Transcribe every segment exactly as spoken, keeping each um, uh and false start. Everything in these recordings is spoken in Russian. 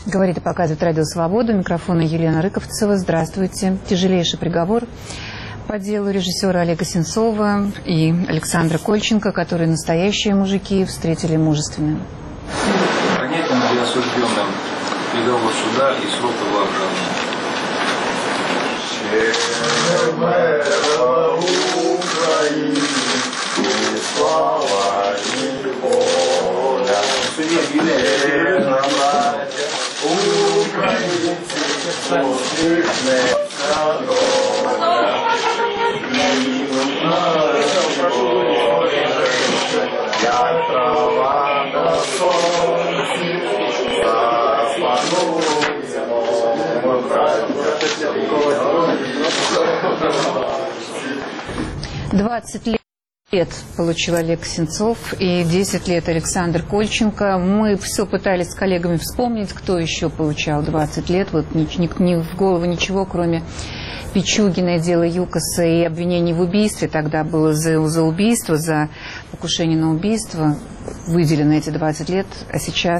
Говорит и показывает Радио Свобода. У микрофона Елена Рыковцева. Здравствуйте. Тяжелейший приговор по делу режиссера Олега Сенцова и Александра Кольченко, которые настоящие мужики встретили мужественным. Понятен для осужденным приговор суда и срок его обжалования. двадцать лет получил Олег Сенцов и десять лет Александр Кольченко. Мы все пытались с коллегами вспомнить, кто еще получал двадцать лет. Вот ни, ни, ни в голову ничего, кроме Пичугина, дело Юкоса и обвинений в убийстве. Тогда было за, за убийство, за покушение на убийство. Выделено эти двадцать лет. А сейчас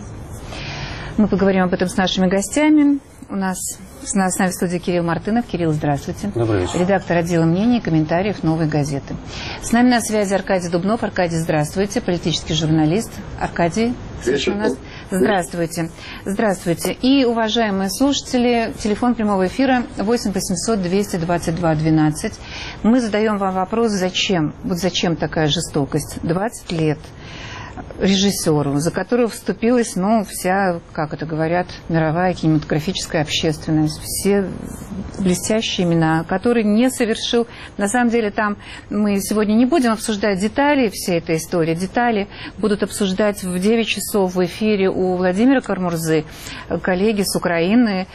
мы поговорим об этом с нашими гостями. У нас с нами в студии Кирилл Мартынов. Кирилл, здравствуйте. Добрый вечер. Редактор отдела мнений и комментариев «Новой газеты». С нами на связи Аркадий Дубнов. Аркадий, здравствуйте. Политический журналист. Аркадий, вечер. У нас. Здравствуйте. Здравствуйте. И, уважаемые слушатели, телефон прямого эфира восемь восемьсот двести двадцать два двенадцать. Мы задаем вам вопрос, зачем? Вот зачем такая жестокость? двадцать лет режиссеру, за которого вступилась, ну, вся, как это говорят, мировая кинематографическая общественность, все блестящие имена, который не совершил. На самом деле, там мы сегодня не будем обсуждать детали всей этой истории. Детали будут обсуждать в девять часов в эфире у Владимира Кармурзы, коллеги с Украины.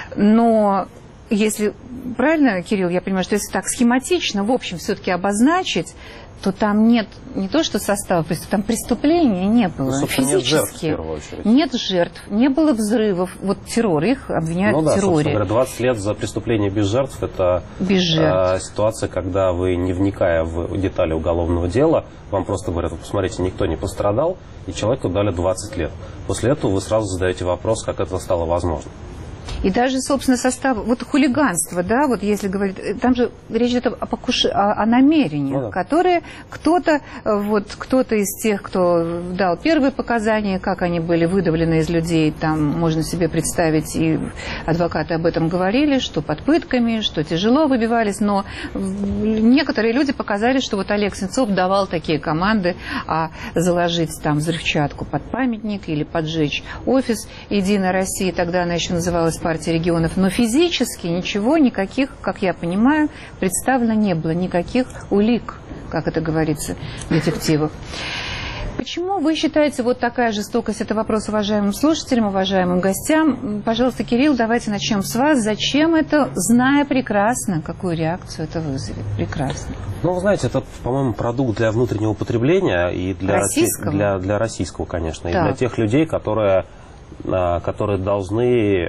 Но если, правильно, Кирилл, я понимаю, что если так схематично, в общем, все-таки обозначить, то там нет не то, что состава преступления, там преступления не было. Ну, физически. Нет жертв, в первую очередь. Нет жертв, не было взрывов. Вот террор, их обвиняют ну, да, в терроре. Говоря, двадцать лет за преступление без жертв – это без жертв. Э, ситуация, когда вы, не вникая в детали уголовного дела, вам просто говорят, вы посмотрите, никто не пострадал, и человеку дали двадцать лет. После этого вы сразу задаете вопрос, как это стало возможно. И даже, собственно, состав, вот хулиганство, да, вот если говорить, там же речь идет о, покуш... о, о намерениях, ну, да. которые кто-то, вот кто-то из тех, кто дал первые показания, как они были выдавлены из людей, там можно себе представить, и адвокаты об этом говорили, что под пытками, что тяжело выбивались, но некоторые люди показали, что вот Олег Сенцов давал такие команды, а заложить там взрывчатку под памятник или поджечь офис «Единой России», тогда она еще называлась партии регионов, но физически ничего, никаких, как я понимаю, представлено не было, никаких улик, как это говорится в детективах. Почему вы считаете вот такая жестокость? Это вопрос уважаемым слушателям, уважаемым гостям. Пожалуйста, Кирилл, давайте начнем с вас. Зачем это, зная прекрасно, какую реакцию это вызовет? Прекрасно. Ну, вы знаете, это, по-моему, продукт для внутреннего потребления и для российского, для, для российского, конечно, так. и для тех людей, которые которые должны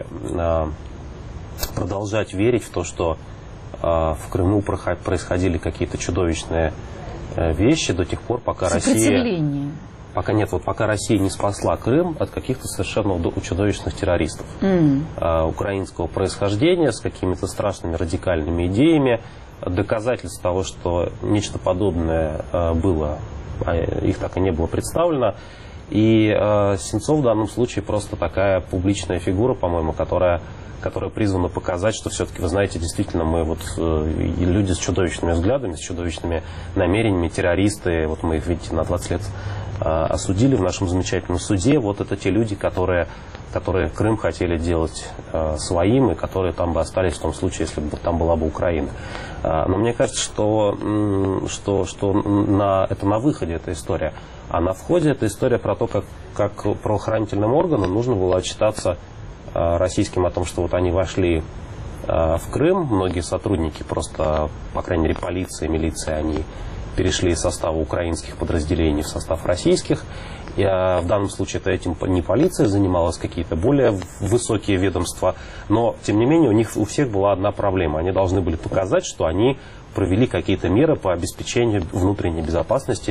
продолжать верить в то, что в Крыму происходили какие-то чудовищные вещи до тех пор, пока Россия, пока нет, вот пока Россия не спасла Крым от каких-то совершенно чудовищных террористов mm. украинского происхождения с какими-то страшными радикальными идеями. Доказательств того, что нечто подобное было, их так и не было представлено. И э, Сенцов в данном случае просто такая публичная фигура, по-моему, которая, которая призвана показать, что все-таки, вы знаете, действительно мы вот э, люди с чудовищными взглядами, с чудовищными намерениями, террористы, вот мы их, видите, на двадцать лет э, осудили в нашем замечательном суде. Вот это те люди, которые, которые Крым хотели делать э, своим, и которые там бы остались в том случае, если бы там была бы Украина. Э, но мне кажется, что, э, что, что на, это на выходе эта история. А на входе эта история про то, как, как правоохранительным органам нужно было отчитаться э, российским о том, что вот они вошли э, в Крым. Многие сотрудники просто, по крайней мере, полиции, милиции, они перешли из состава украинских подразделений в состав российских. И, э, в данном случае это этим не полиция занималась, какие-то более высокие ведомства. Но, тем не менее, у них у всех была одна проблема. Они должны были показать, что они провели какие-то меры по обеспечению внутренней безопасности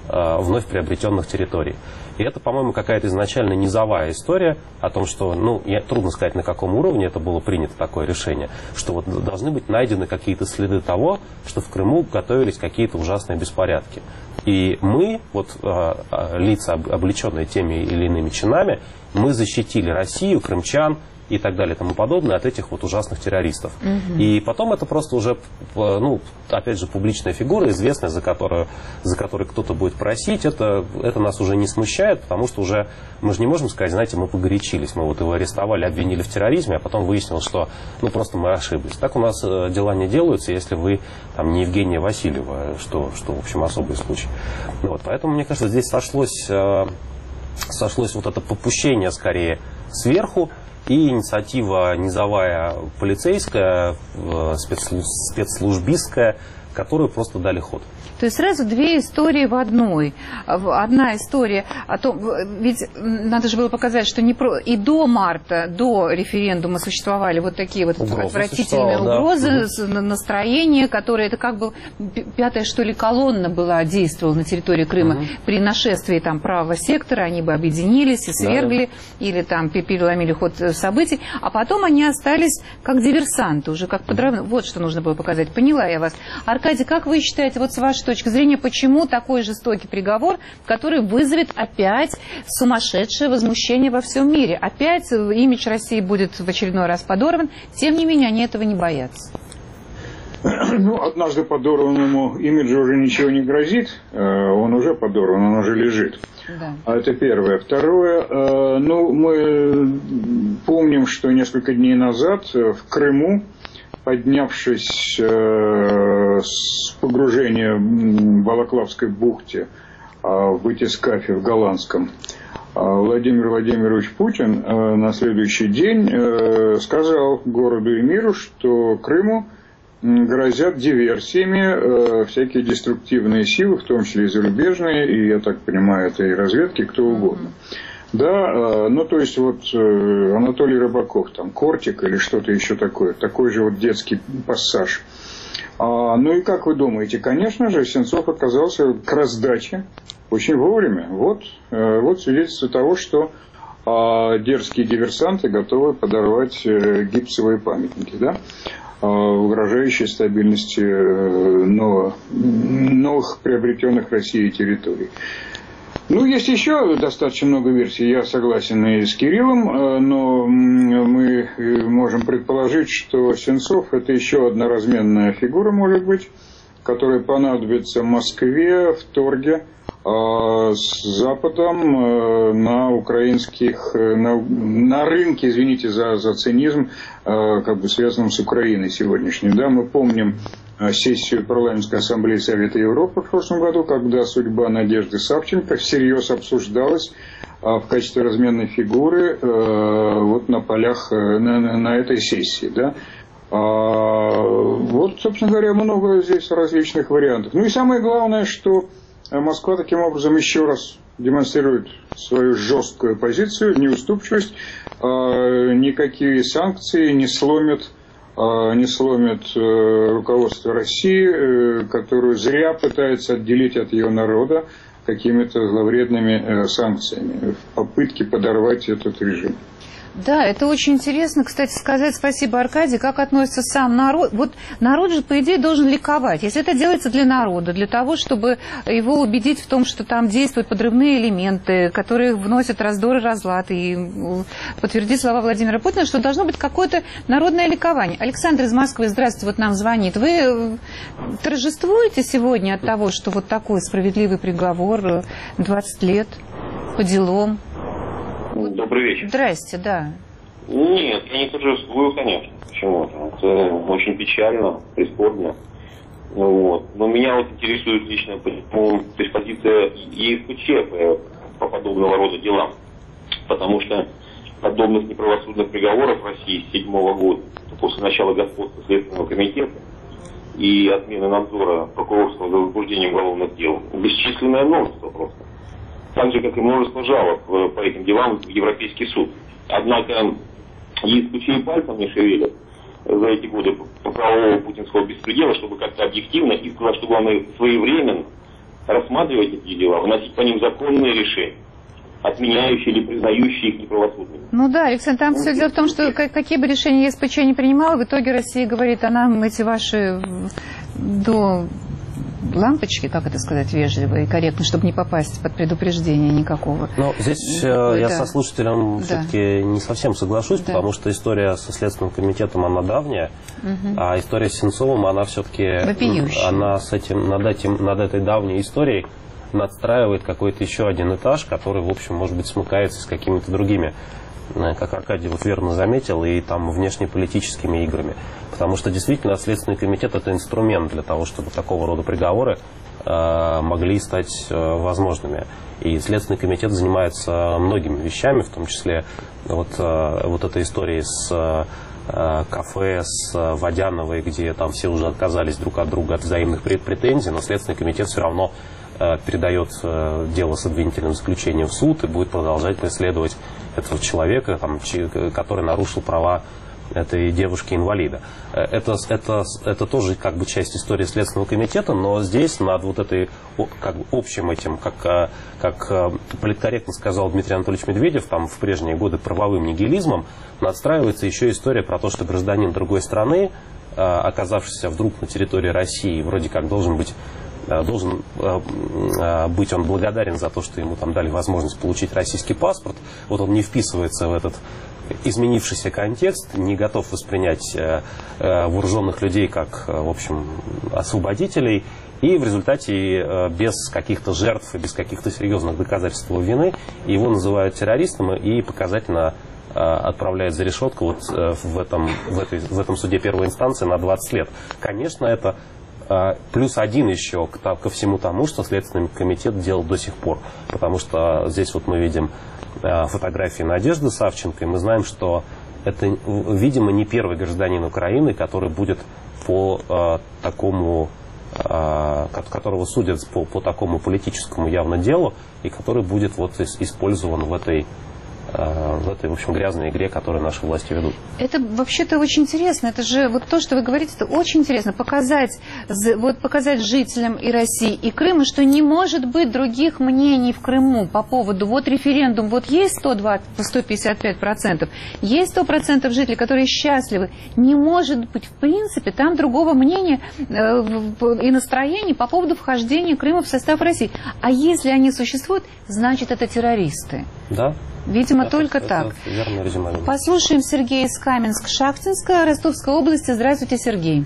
вновь приобретенных территорий. И это, по-моему, какая-то изначально низовая история о том, что, ну, я, трудно сказать, на каком уровне это было принято, такое решение, что вот должны быть найдены какие-то следы того, что в Крыму готовились какие-то ужасные беспорядки. И мы, вот лица, облеченные теми или иными чинами, мы защитили Россию, крымчан и так далее и тому подобное от этих вот ужасных террористов. Угу. И потом это просто уже, ну, опять же, публичная фигура, известная, за которую, за которой кто-то будет просить, это, это нас уже не смущает, потому что уже мы же не можем сказать, знаете, мы погорячились, мы вот его арестовали, обвинили в терроризме, а потом выяснилось, что, ну, просто мы ошиблись. Так у нас дела не делаются, если вы там не Евгения Васильева, что, что в общем, особый случай. Ну, вот, поэтому, мне кажется, здесь сошлось, сошлось вот это попущение, скорее, сверху, и инициатива низовая полицейская, спецслужбистская, которую просто дали ход. То есть сразу две истории в одной. Одна история о том, ведь надо же было показать, что не про... и до марта, до референдума существовали вот такие вот угрозы, отвратительные угрозы, да. Настроения, которые, это как бы пятая, что ли, колонна была, действовала на территории Крыма. Угу. При нашествии там правого сектора они бы объединились и свергли, да. Или там переломили ход событий, а потом они остались как диверсанты, уже как подрывные. Вот что нужно было показать. Поняла я вас. Аркадий, как вы считаете, вот с вашей точки зрения, почему такой жестокий приговор, который вызовет опять сумасшедшее возмущение во всем мире? Опять имидж России будет в очередной раз подорван, тем не менее они этого не боятся. Ну, однажды подорванному имиджу уже ничего не грозит, он уже подорван, он уже лежит. Да. А это первое. Второе, ну, мы помним, что несколько дней назад в Крыму, поднявшись э, с погружения в Балаклавской бухте э, в батискафе в Голландском, э, Владимир Владимирович Путин э, на следующий день э, сказал городу и миру, что Крыму грозят диверсиями э, всякие деструктивные силы, в том числе и зарубежные, и, я так понимаю, это и разведки, кто угодно. Да, ну то есть вот Анатолий Рыбаков, там Кортик или что-то еще такое, такой же вот детский пассаж. А, ну и как вы думаете, конечно же, Сенцов оказался к раздаче очень вовремя. Вот, вот свидетельство того, что а, дерзкие диверсанты готовы подорвать гипсовые памятники, да, угрожающие стабильности новых, новых приобретенных Россией территорий. Ну, есть еще достаточно много версий, я согласен и с Кириллом, но мы можем предположить, что Сенцов – это еще одна разменная фигура, может быть, которая понадобится Москве в торге с Западом на украинских, на, на рынке, извините за, за цинизм, как бы связанном с Украиной сегодняшней. Да, мы помним сессию парламентской ассамблеи Совета Европы в прошлом году, когда судьба Надежды Савченко всерьез обсуждалась в качестве разменной фигуры вот на полях, на, на этой сессии. Да. Вот, собственно говоря, много здесь различных вариантов. Ну и самое главное, что Москва таким образом еще раз демонстрирует свою жесткую позицию, неуступчивость, никакие санкции не сломят, не сломят руководство России, которую зря пытается отделить от ее народа какими-то зловредными санкциями в попытке подорвать этот режим. Да, это очень интересно, кстати, сказать спасибо, Аркадий, как относится сам народ. Вот народ же, по идее, должен ликовать. Если это делается для народа, для того, чтобы его убедить в том, что там действуют подрывные элементы, которые вносят раздор и разлад, и подтвердить слова Владимира Путина, что должно быть какое-то народное ликование. Александр из Москвы, здравствуйте, вот нам звонит. Вы торжествуете сегодня от того, что вот такой справедливый приговор, двадцать лет по делам? Добрый вечер. Здрасте, да. Нет, я не торжествую, конечно. Почему? Это очень печально, прискорбно. Вот. Но меня вот интересует лично то есть позиция ЕСПЧ по, по подобного рода делам. Потому что подобных неправосудных приговоров в России с седьмого года, после начала господства Следственного комитета и отмены надзора прокурорского за возбуждением уголовных дел, бесчисленное множество просто. Так же, как и множество жалоб по этим делам в Европейский суд. Однако ЕСПЧ и пальцем не шевелят за эти годы по правового путинского беспредела, чтобы как-то объективно и, что главное, своевременно рассматривать эти дела, выносить по ним законные решения, отменяющие или признающие их неправосудными. Ну да, Александр, там все дело в том, что какие бы решения ЕСПЧ не принимала, в итоге Россия говорит, а нам эти ваши до лампочки, как это сказать, вежливо и корректно, чтобы не попасть под предупреждение никакого. Но здесь ну, я да. со слушателем да. все-таки не совсем соглашусь, да. потому что история со Следственным комитетом, она давняя, угу. а история с Сенцовым, она все-таки, она с этим, над, этим, над этой давней историей надстраивает какой-то еще один этаж, который, в общем, может быть, смыкается с какими-то другими, как Аркадий вот верно заметил, и там внешнеполитическими играми. Потому что действительно Следственный комитет — это инструмент для того, чтобы такого рода приговоры э, могли стать э, возможными. И Следственный комитет занимается многими вещами, в том числе вот, э, вот этой историей с э, кафе, с Водяновой, где там все уже отказались друг от друга от взаимных претензий, но Следственный комитет все равно э, передает э, дело с обвинительным заключением в суд и будет продолжать преследовать этого человека, там, который нарушил права этой девушки-инвалида. Это, это, это тоже как бы часть истории Следственного комитета, но здесь над вот этой как бы общим этим, как, как политкорректно сказал Дмитрий Анатольевич Медведев, там в прежние годы правовым нигилизмом, надстраивается еще история про то, что гражданин другой страны, оказавшийся вдруг на территории России, вроде как должен быть должен быть он благодарен за то, что ему там дали возможность получить российский паспорт. Вот он не вписывается в этот изменившийся контекст, не готов воспринять вооруженных людей как, в общем, освободителей. И в результате без каких-то жертв и без каких-то серьезных доказательств его вины его называют террористом и показательно отправляют за решетку вот в этом, в, этой, в этом суде первой инстанции на двадцать лет. Конечно, это плюс один еще к, ко всему тому, что Следственный комитет делал до сих пор. Потому что здесь вот мы видим фотографии Надежды Савченко, и мы знаем, что это, видимо, не первый гражданин Украины, который будет по э, такому, э, которого судят по, по такому политическому явно делу, и который будет вот использован в этой в этой, в общем, грязной игре, которую наши власти ведут. Это вообще-то очень интересно. Это же вот то, что вы говорите, это очень интересно. Показать, вот, показать жителям и России, и Крыма, что не может быть других мнений в Крыму по поводу вот референдум, вот есть сто двадцать, сто пятьдесят пять процентов, есть сто процентов жителей, которые счастливы. Не может быть, в принципе, там другого мнения э, и настроения по поводу вхождения Крыма в состав России. А если они существуют, значит, это террористы. Да. Видимо, это, только это так. Послушаем Сергея из Каменск-Шахтинска, Ростовской области. Здравствуйте, Сергей.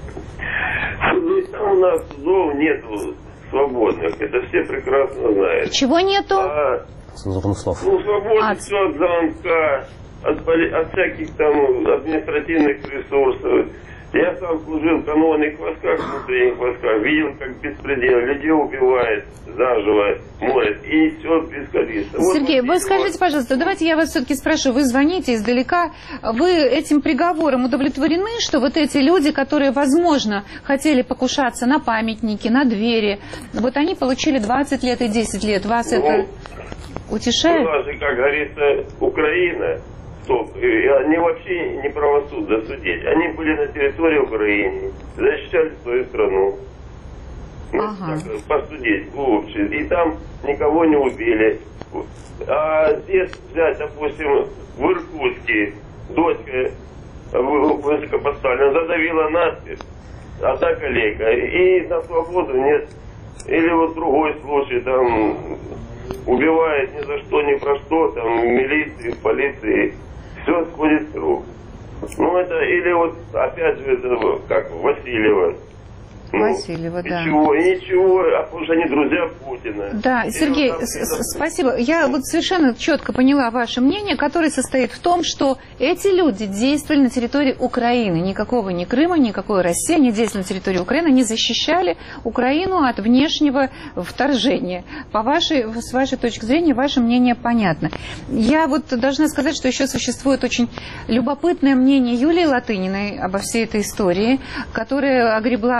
У нас зол нету свободных. Это все прекрасно знают. Чего нету? А, Цензурных слов. Ну, свободно от... все от звонка, от, от всяких там административных ресурсов. Я сам служил в канонных войсках, внутренних войсках, видел, как беспредел, людей убивает заживо, моет, и все бескорыстно. Сергей, вот, вы скажите, пожалуйста, давайте я вас все-таки спрошу, вы звоните издалека, вы этим приговором удовлетворены, что вот эти люди, которые, возможно, хотели покушаться на памятники, на двери, вот они получили двадцать лет и десять лет, вас ну, это утешает? У нас же, как говорится, Украина... Стоп. Они вообще не правосудно судить. Они были на территории Украины, защищали свою страну. Ага. Ну, посудить лучше. И там никого не убили. А здесь взять, допустим, в Иркутске дочка высокопоставлена задавила надпись, а та коллега. И на свободу нет. Или вот другой случай, там убивает ни за что, ни про что, там в милиции, в полиции. Все сходит с рук. Ну, это, или вот, опять же, это, как, Васильева. Ну, Васильева, да. Ничего, ничего, а потому что они друзья Путина. Да, Сергей, вот спасибо. Я вот совершенно четко поняла ваше мнение, которое состоит в том, что эти люди действовали на территории Украины. Никакого ни Крыма, никакой России, они действовали на территории Украины, они защищали Украину от внешнего вторжения. По вашей, с вашей точки зрения, ваше мнение понятно. Я вот должна сказать, что еще существует очень любопытное мнение Юлии Латыниной обо всей этой истории, которая огребла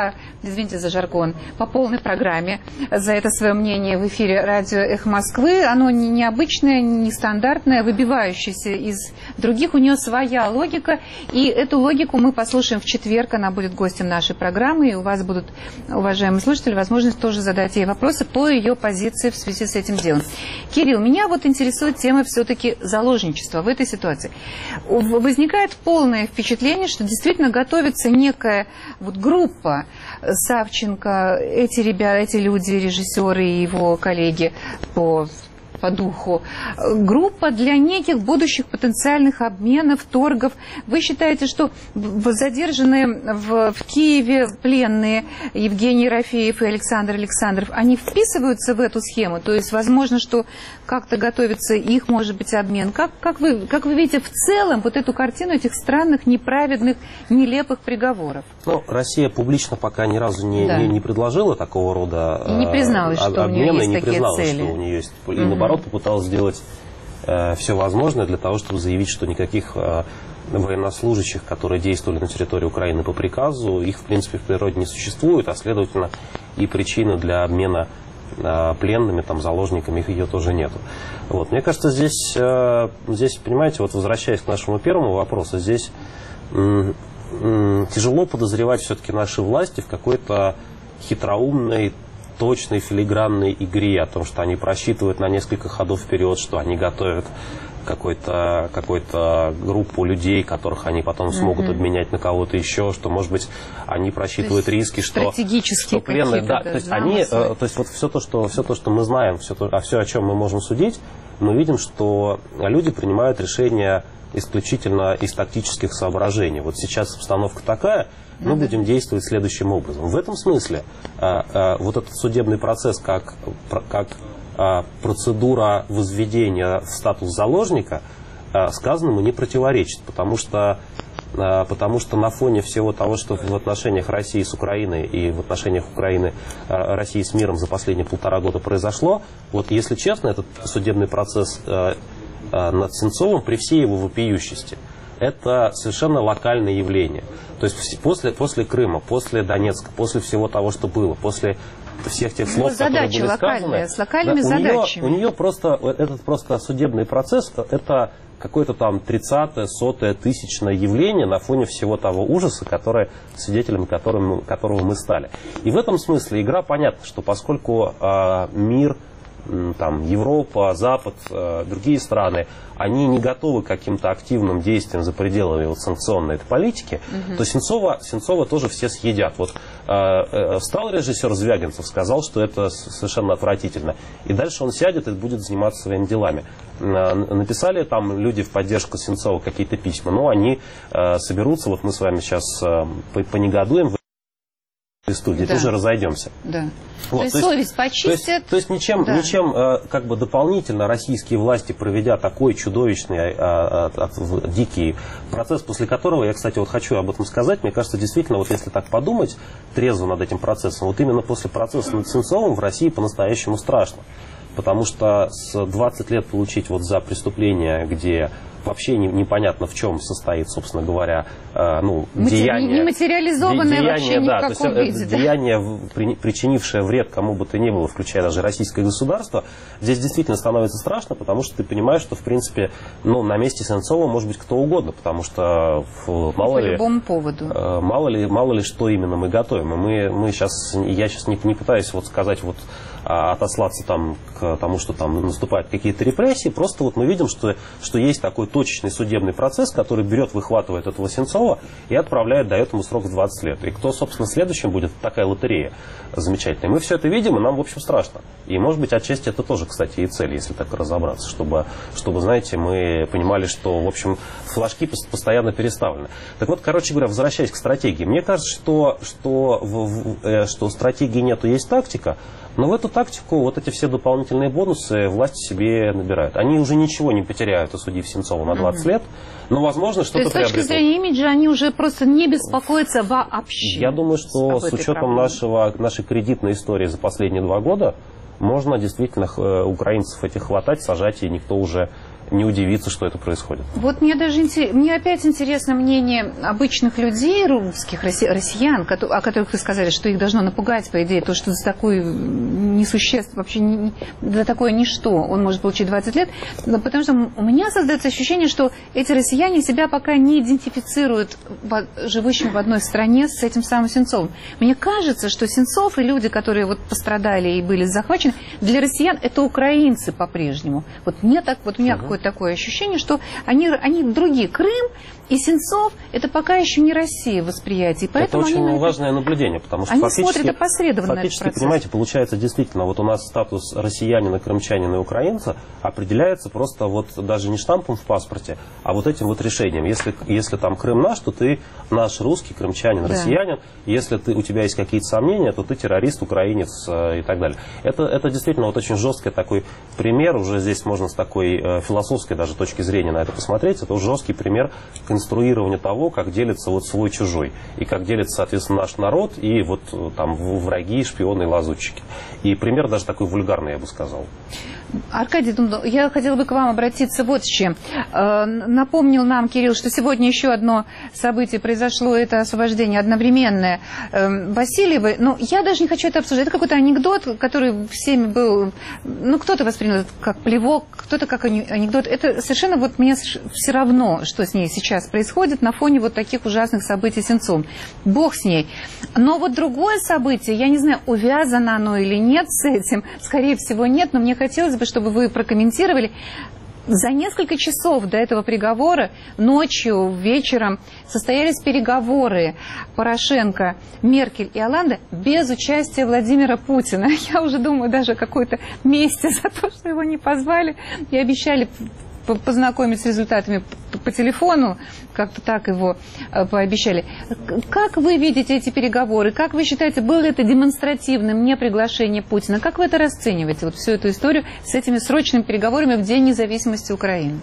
извините за жаргон, по полной программе за это свое мнение в эфире радио «Эхо Москвы». Оно не необычное, не стандартное, выбивающееся из других. У нее своя логика, и эту логику мы послушаем в четверг. Она будет гостем нашей программы, и у вас будут, уважаемые слушатели, возможность тоже задать ей вопросы по ее позиции в связи с этим делом. Кирилл, меня вот интересует тема все-таки заложничества в этой ситуации. Возникает полное впечатление, что действительно готовится некая вот группа Савченко, эти ребята, эти люди, режиссеры и его коллеги по, по духу, группа для неких будущих потенциальных обменов, торгов. Вы считаете, что задержанные в, в Киеве пленные Евгений Ерофеев и Александр Александров, они вписываются в эту схему? То есть, возможно, что как-то готовится их, может быть, обмен. Как, как, вы, как вы видите в целом вот эту картину этих странных, неправедных, нелепых приговоров? Ну, Россия публично пока ни разу не, да. не, не предложила такого рода и не призналась, а, что у нее есть не такие призналась, цели. Что у нее есть, и угу. наоборот попыталась сделать э, все возможное для того, чтобы заявить, что никаких э, военнослужащих, которые действовали на территории Украины по приказу, их, в принципе, в природе не существует, а, следовательно, и причины для обмена пленными, там, заложниками, их ее тоже нету. Вот. Мне кажется, здесь, здесь, понимаете, вот возвращаясь к нашему первому вопросу, здесь м м тяжело подозревать все-таки наши власти в какой-то хитроумной, точной, филигранной игре, о том, что они просчитывают на несколько ходов вперед, что они готовят какой-то какой-то группу людей, которых они потом смогут mm-hmm. обменять на кого-то еще, что, может быть, они просчитывают риски, что, что пленные, да, то есть они, э, то есть вот все то, что все то, что мы знаем, все то, а все, о чем мы можем судить, мы видим, что люди принимают решения исключительно из тактических соображений. Вот сейчас обстановка такая, мы mm-hmm. будем действовать следующим образом. В этом смысле э, э, вот этот судебный процесс как как процедура возведения в статус заложника сказанному не противоречит, потому что, потому что на фоне всего того, что в отношениях России с Украиной и в отношениях Украины России с миром за последние полтора года произошло, вот если честно, этот судебный процесс над Сенцовым при всей его вопиющести, это совершенно локальное явление. То есть после, после Крыма, после Донецка, после всего того, что было, после всех тех слов, ну, которые были сказаны, с локальными да, задачами. У нее, у нее просто этот просто судебный процесс, это какое-то там тридцатое, сотое, тысячное явление на фоне всего того ужаса, который, свидетелями которым, которого мы стали. И в этом смысле игра понятна, что поскольку э, мир, там, Европа, Запад, э, другие страны, они не готовы к каким-то активным действиям за пределами вот, санкционной этой политики, угу. то Сенцова, Сенцова тоже все съедят. Вот э, э, встал режиссер Звягинцев, сказал, что это совершенно отвратительно. И дальше он сядет и будет заниматься своими делами. Э, написали там люди в поддержку Сенцова какие-то письма, но они э, соберутся, вот мы с вами сейчас э, понегодуем в студии, да. тоже разойдемся. Да. Вот, то, есть, то есть совесть почистят. То есть, то есть ничем, да. ничем э, как бы дополнительно российские власти, проведя такой чудовищный, э, э, э, дикий процесс, после которого, я, кстати, вот хочу об этом сказать, мне кажется, действительно, вот если так подумать трезво над этим процессом, вот именно после процесса над Сенцовым в России по-настоящему страшно. Потому что с двадцати лет получить вот за преступление, где вообще не, непонятно в чем состоит, собственно говоря, э, ну, Матери... деяние... Нематериализованное деяние, вообще ни да, в каком то есть, виде. Да. Деяние, при, причинившее вред кому бы то ни было, включая даже российское государство, здесь действительно становится страшно, потому что ты понимаешь, что, в принципе, ну, на месте Сенцова может быть кто угодно, потому что мало по ли... любому поводу. Э, мало ли, мало ли что именно мы готовим. И мы, мы сейчас, я сейчас не, не пытаюсь вот сказать вот отослаться там к тому, что там наступают какие-то репрессии. Просто вот мы видим, что, что есть такой точечный судебный процесс, который берет, выхватывает этого Сенцова и отправляет, дает ему срок в двадцать лет. И кто, собственно, следующим будет, такая лотерея замечательная. Мы все это видим, и нам, в общем, страшно. И, может быть, отчасти это тоже, кстати, и цель, если так разобраться, чтобы, чтобы, знаете, мы понимали, что, в общем, флажки постоянно переставлены. Так вот, короче говоря, возвращаясь к стратегии. Мне кажется, что, что, в, в, что стратегии нету, есть тактика. Но в эту тактику вот эти все дополнительные бонусы власти себе набирают. Они уже ничего не потеряют, осудив Сенцова на двадцать лет, но, возможно, что-то приобретут. То есть, с точки зрения имиджа, они уже просто не беспокоятся вообще. Я думаю, что с учетом нашего, нашей кредитной истории за последние два года, можно действительно украинцев этих хватать, сажать, и никто уже не удивиться, что это происходит. Вот мне даже мне опять интересно мнение обычных людей, русских, россиян, о которых вы сказали, что их должно напугать, по идее, то, что за такое несущество, вообще не, за такое ничто он может получить двадцать лет, потому что у меня создается ощущение, что эти россияне себя пока не идентифицируют живущим в одной стране с этим самым Сенцовым. Мне кажется, что Сенцов и люди, которые вот пострадали и были захвачены, для россиян это украинцы по-прежнему. Вот мне так, вот у меня uh-huh. какое-то такое ощущение, что они, они другие. Крым и Сенцов это пока еще не Россия в восприятии. Это очень они, важное наблюдение, потому что они фактически, смотрят опосредованно фактически, на этот процесс. Понимаете, получается действительно, вот у нас статус россиянина, крымчанина и украинца определяется просто вот даже не штампом в паспорте, а вот этим вот решением. Если, если там Крым наш, то ты наш русский, крымчанин, да. россиянин. Если ты, у тебя есть какие-то сомнения, то ты террорист, украинец э, и так далее. Это, это действительно вот очень жесткий такой пример, уже здесь можно с такой э, философской даже точки зрения на это посмотреть. Это уже жесткий пример конструирования того, как делится вот свой-чужой. И как делится, соответственно, наш народ и вот там враги, шпионы и лазутчики. И пример даже такой вульгарный, я бы сказал. Аркадий, я хотела бы к вам обратиться вот с чем. Напомнил нам Кирилл, что сегодня еще одно событие произошло, это освобождение одновременное Васильевой. Но я даже не хочу это обсуждать. Это какой-то анекдот, который всеми был... Ну, кто-то воспринял это как плевок, кто-то как анекдот. Это совершенно вот мне все равно, что с ней сейчас происходит на фоне вот таких ужасных событий с Сенцовым. Бог с ней. Но вот другое событие, я не знаю, увязано оно или нет с этим. Скорее всего, нет, но мне хотелось бы, чтобы вы прокомментировали. За несколько часов до этого приговора, ночью, вечером, состоялись переговоры Порошенко, Меркель и Олланде без участия Владимира Путина. Я уже думаю даже о какой-то мести за то, что его не позвали и обещали познакомить с результатами по телефону, как-то так его пообещали. Как вы видите эти переговоры? Как вы считаете, было это демонстративным неприглашение Путина? Как вы это расцениваете, вот всю эту историю с этими срочными переговорами в День независимости Украины?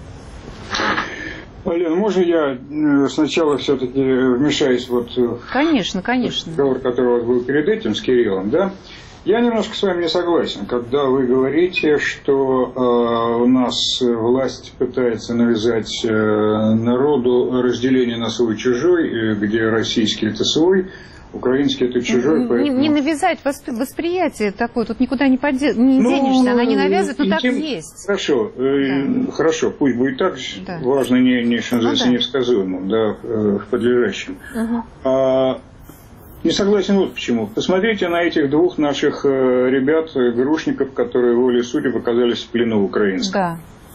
Алена, можно я сначала все-таки вмешаюсь вот конечно, конечно. в разговор, который у вас был перед этим с Кириллом, да? Я немножко с вами не согласен, когда вы говорите, что э, у нас власть пытается навязать э, народу разделение на свой-чужой, где российский это свой, украинский это чужой. Не, поэтому... не навязать восприятие такое, тут никуда не, подде... не ну, денешься, она не навязывает, но так тем... есть. Хорошо, э, да. хорошо, пусть будет так, да. важно не, не, что называется, ну, да. невсказуемым, да, в подлежащем. Угу. А, Не согласен вот почему. Посмотрите на этих двух наших э, ребят, грушников, которые волей судеб оказались в плену украинском. Да.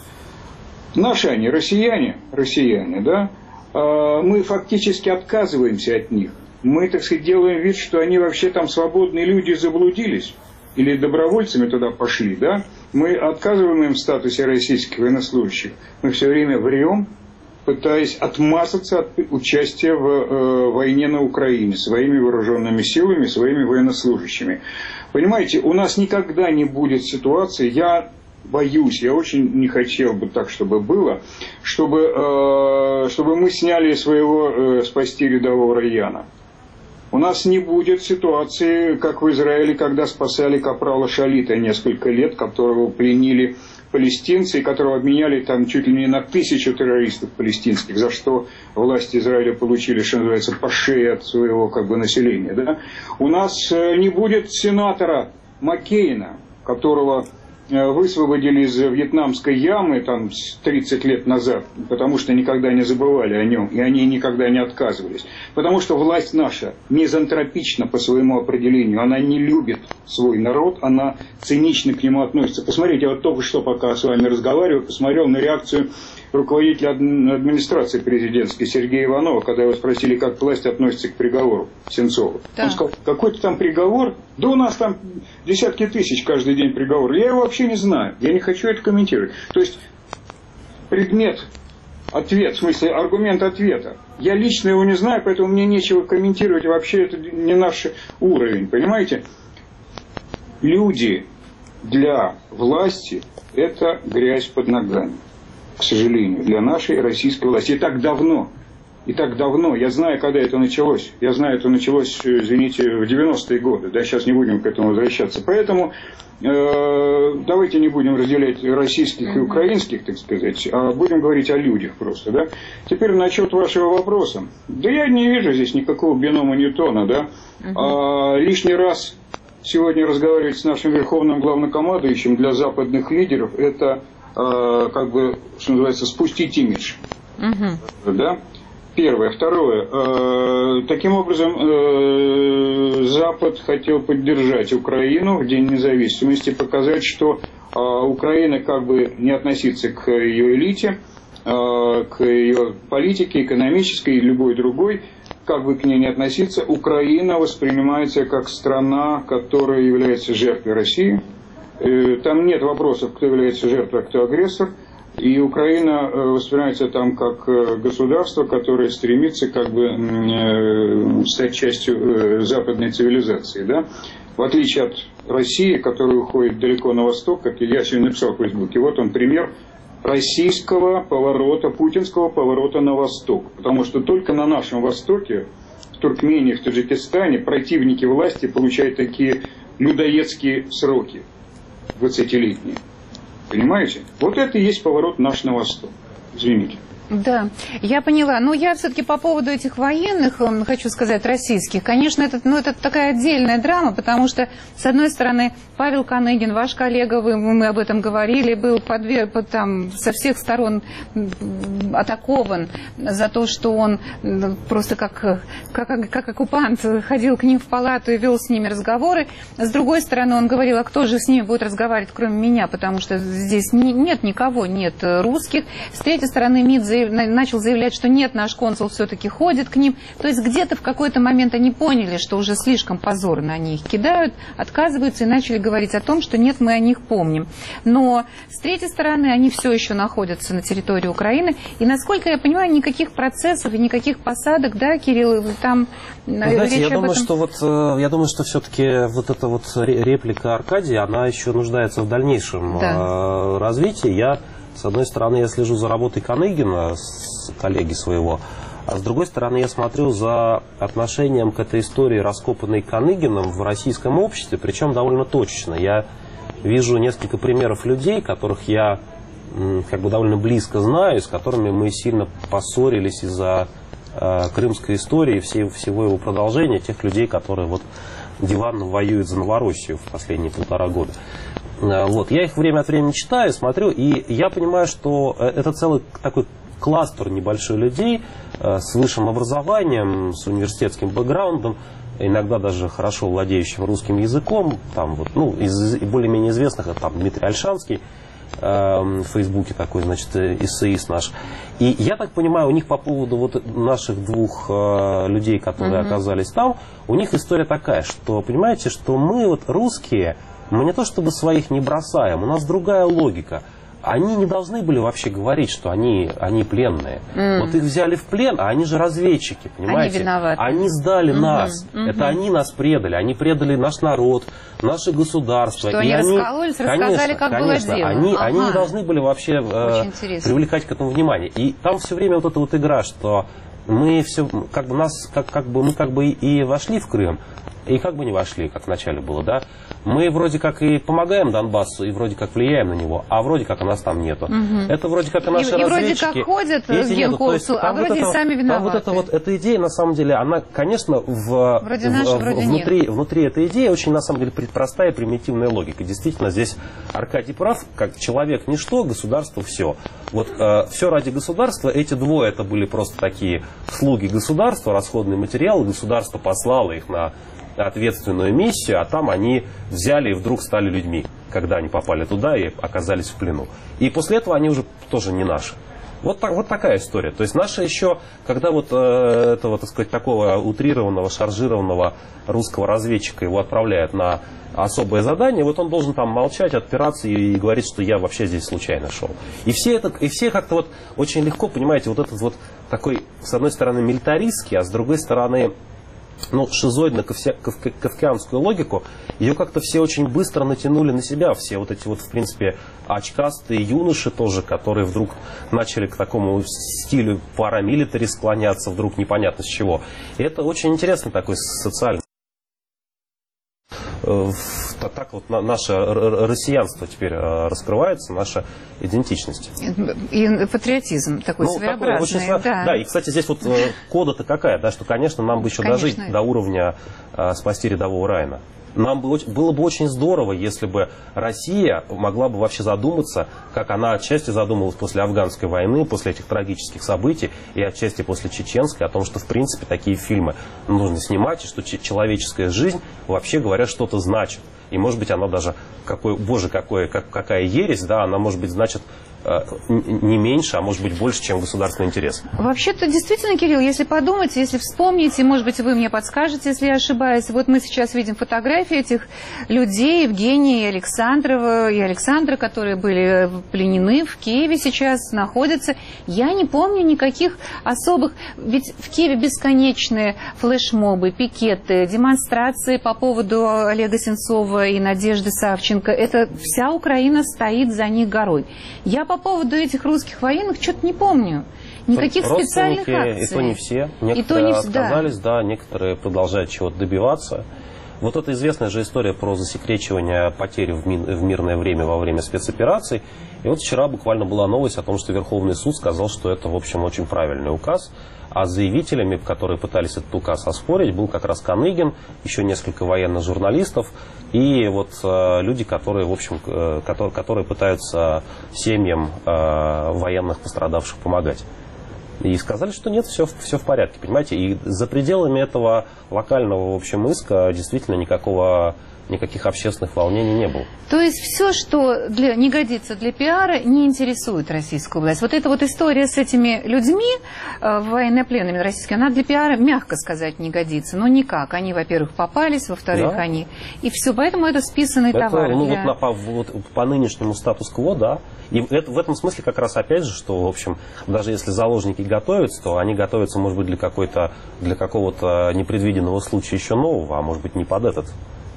Наши они, россияне, россияне, да, э, мы фактически отказываемся от них. Мы, так сказать, делаем вид, что они вообще там свободные люди заблудились. Или добровольцами туда пошли, да. Мы отказываем им в статусе российских военнослужащих. Мы все время врем, пытаясь отмазаться от участия в э, войне на Украине своими вооруженными силами, своими военнослужащими. Понимаете, у нас никогда не будет ситуации, я боюсь, я очень не хотел бы так, чтобы было, чтобы, э, чтобы мы сняли своего э, спасти рядового Раяна. У нас не будет ситуации, как в Израиле, когда спасали капрала Шалита несколько лет, которого пленили палестинцы, которого обменяли там чуть ли не на тысячу террористов палестинских, за что власти Израиля получили, что называется, по шее от своего как бы населения. Да? У нас не будет сенатора Маккейна, которого высвободили из вьетнамской ямы там тридцать лет назад, потому что никогда не забывали о нем, и они никогда не отказывались. Потому что власть наша мизантропична по своему определению, она не любит свой народ, она цинично к нему относится. Посмотрите, я вот только что, пока с вами разговаривал, посмотрел на реакцию руководителя администрации президентской Сергея Иванова, когда его спросили, как власть относится к приговору Сенцову. Да. Он сказал, какой-то там приговор, да у нас там десятки тысяч каждый день приговор. Я его вообще не знаю, я не хочу это комментировать. То есть предмет, ответ, в смысле аргумент ответа. Я лично его не знаю, поэтому мне нечего комментировать, вообще это не наш уровень, понимаете? Люди для власти это грязь под ногами. К сожалению, для нашей российской власти. И так давно. И так давно. Я знаю, когда это началось. Я знаю, это началось, извините, в девяностые годы. Да, сейчас не будем к этому возвращаться. Поэтому э, давайте не будем разделять российских и украинских, так сказать, а будем говорить о людях просто. Да? Теперь насчет вашего вопроса. Да я не вижу здесь никакого бинома Ньютона. Да? А, лишний раз сегодня разговаривать с нашим верховным главнокомандующим для западных лидеров – это, э, как бы, что называется, спустить имидж. Uh-huh. Да? Первое. Второе. Э, таким образом, э, Запад хотел поддержать Украину в День независимости, показать, что э, Украина как бы не относится к ее элите, э, к ее политике, экономической и любой другой, как бы к ней не относиться, Украина воспринимается как страна, которая является жертвой России. Э, там нет вопросов, кто является жертвой, а кто агрессор. И Украина воспринимается там как государство, которое стремится как бы стать частью западной цивилизации. Да? В отличие от России, которая уходит далеко на восток, как я сегодня написал в Фейсбуке. Вот он пример российского поворота, путинского поворота на восток. Потому что только на нашем востоке, в Туркмении, в Таджикистане, противники власти получают такие людоедские сроки двадцатилетние. Понимаете? Вот это и есть поворот наш на восток. Извините. Да, я поняла. Но я все-таки по поводу этих военных, хочу сказать, российских, конечно, это, ну, это такая отдельная драма, потому что, с одной стороны, Павел Коныгин, ваш коллега, вы, мы об этом говорили, был подверг, там, со всех сторон атакован за то, что он просто как, как, как оккупант ходил к ним в палату и вел с ними разговоры. С другой стороны, он говорил, а кто же с ними будет разговаривать, кроме меня, потому что здесь не, нет никого, нет русских. С третьей стороны, МИД начал заявлять, что нет, наш консул все-таки ходит к ним. То есть где-то в какой-то момент они поняли, что уже слишком позорно они их кидают, отказываются и начали говорить о том, что нет, мы о них помним. Но с третьей стороны они все еще находятся на территории Украины. И, насколько я понимаю, никаких процессов и никаких посадок, да, Кирилл, там... Знаете, я думаю, этом... что вот, я думаю, что все-таки вот эта вот реплика Аркадия, она еще нуждается в дальнейшем да. развитии. Я... С одной стороны, я слежу за работой Коныгина, с коллеги своего, а с другой стороны, я смотрю за отношением к этой истории, раскопанной Коныгиным в российском обществе, причем довольно точечно. Я вижу несколько примеров людей, которых я как бы довольно близко знаю, с которыми мы сильно поссорились из-за э, крымской истории и всей, всего его продолжения, тех людей, которые вот диванно воюют за Новороссию в последние полтора года. Вот. Я их время от времени читаю, смотрю, и я понимаю, что это целый такой кластер небольшой людей с высшим образованием, с университетским бэкграундом, иногда даже хорошо владеющим русским языком. Там вот, ну, из более-менее известных, это там Дмитрий Ольшанский, э, в Фейсбуке такой, значит, эссеист наш. И я так понимаю, у них по поводу вот наших двух э, людей, которые mm-hmm. оказались там, у них история такая, что, понимаете, что мы вот русские... Мы не то чтобы своих не бросаем, у нас другая логика. Они не должны были вообще говорить, что они, они пленные. Mm. Вот их взяли в плен, а они же разведчики, понимаете? Они виноваты. Они сдали mm-hmm. нас. Mm-hmm. Это они нас предали. Они предали наш народ, наше государство. Что и они они раскололись, рассказали, конечно, как конечно, было дело. Они, ага. они не должны были вообще э, привлекать к этому внимание. И там все время вот эта вот игра, что мы все, как бы нас, как, как бы, мы как бы и вошли в Крым, и как бы не вошли, как вначале было, да. Мы вроде как и помогаем Донбассу, и вроде как влияем на него, а вроде как у нас там нету. Угу. Это вроде как и наши и, разведчики. И вроде как ходят с генконсул, а вроде вот сами виноваты. Там вот эта вот эта идея, на самом деле, она, конечно, в, вроде наша, в, вроде внутри, нет. внутри этой идеи очень, на самом деле, простая, примитивная логика. Действительно, здесь Аркадий прав, как человек ничто, государство все. Вот э, все ради государства, эти двое, это были просто такие слуги государства, расходный материал, государство послало их на ответственную миссию, а там они взяли и вдруг стали людьми, когда они попали туда и оказались в плену. И после этого они уже тоже не наши. Вот, так, вот такая история. То есть наши еще, когда вот э, этого, так сказать, такого утрированного, шаржированного русского разведчика его отправляют на особое задание, вот он должен там молчать, отпираться и, и говорить, что я вообще здесь случайно шел. И все, это, и все как-то вот очень легко, понимаете, вот этот вот такой, с одной стороны, милитаристский, а с другой стороны, ну, шизоидно-кавкианскую логику, ее как-то все очень быстро натянули на себя. Все вот эти вот, в принципе, очкастые юноши тоже, которые вдруг начали к такому стилю парамилитари склоняться, вдруг непонятно с чего. И это очень интересный такой социальный. Так вот наше россиянство теперь раскрывается, наша идентичность. И патриотизм такой, ну, своеобразный. Такой, очень, да. да, и, кстати, здесь вот кода-то какая, да, что, конечно, нам бы еще конечно. дожить до уровня а, спасти рядового Райана. Нам бы, было бы очень здорово, если бы Россия могла бы вообще задуматься, как она отчасти задумалась после афганской войны, после этих трагических событий, и отчасти после чеченской, о том, что, в принципе, такие фильмы нужно снимать, и что человеческая жизнь, вообще говоря, что-то значит. И, может быть, она даже, какой, боже, какой, как, какая ересь, да, она, может быть, значит не меньше, а может быть больше, чем государственный интерес. Вообще-то, действительно, Кирилл, если подумать, если вспомнить, и, может быть, вы мне подскажете, если я ошибаюсь, вот мы сейчас видим фотографии этих людей, Евгения и Александрова, и Александра, которые были пленены в Киеве, сейчас находятся. Я не помню никаких особых, ведь в Киеве бесконечные флешмобы, пикеты, демонстрации по поводу Олега Сенцова и Надежды Савченко. Это вся Украина стоит за них горой. Я по поводу этих русских военных что-то не помню. Никаких специальных акций. И то не все. Некоторые и то не отказались, да. да, некоторые продолжают чего-то добиваться. Вот эта известная же история про засекречивание потерь в, ми в мирное время во время спецопераций. И вот вчера буквально была новость о том, что Верховный суд сказал, что это, в общем, очень правильный указ. А заявителями, которые пытались этот указ оспорить, был как раз Каныгин, еще несколько военных журналистов и вот э, люди, которые, в общем, э, которые, которые пытаются семьям э, военных пострадавших помогать. И сказали, что нет, все, все в порядке, понимаете. И за пределами этого локального, в общем, иска действительно никакого... никаких общественных волнений не было. То есть все, что для, не годится для пиара, не интересует российскую власть. Вот эта вот история с этими людьми, э, военнопленными российскими, она для пиара, мягко сказать, не годится. Ну никак. Они, во-первых, попались, во-вторых, да. они... И все, поэтому это списанный это, товар. Ну для... вот, на, по, вот по нынешнему статус-кво, да. И это, в этом смысле как раз опять же, что, в общем, даже если заложники готовятся, то они готовятся, может быть, для, какой-то, для какого-то непредвиденного случая еще нового, а может быть, не под этот.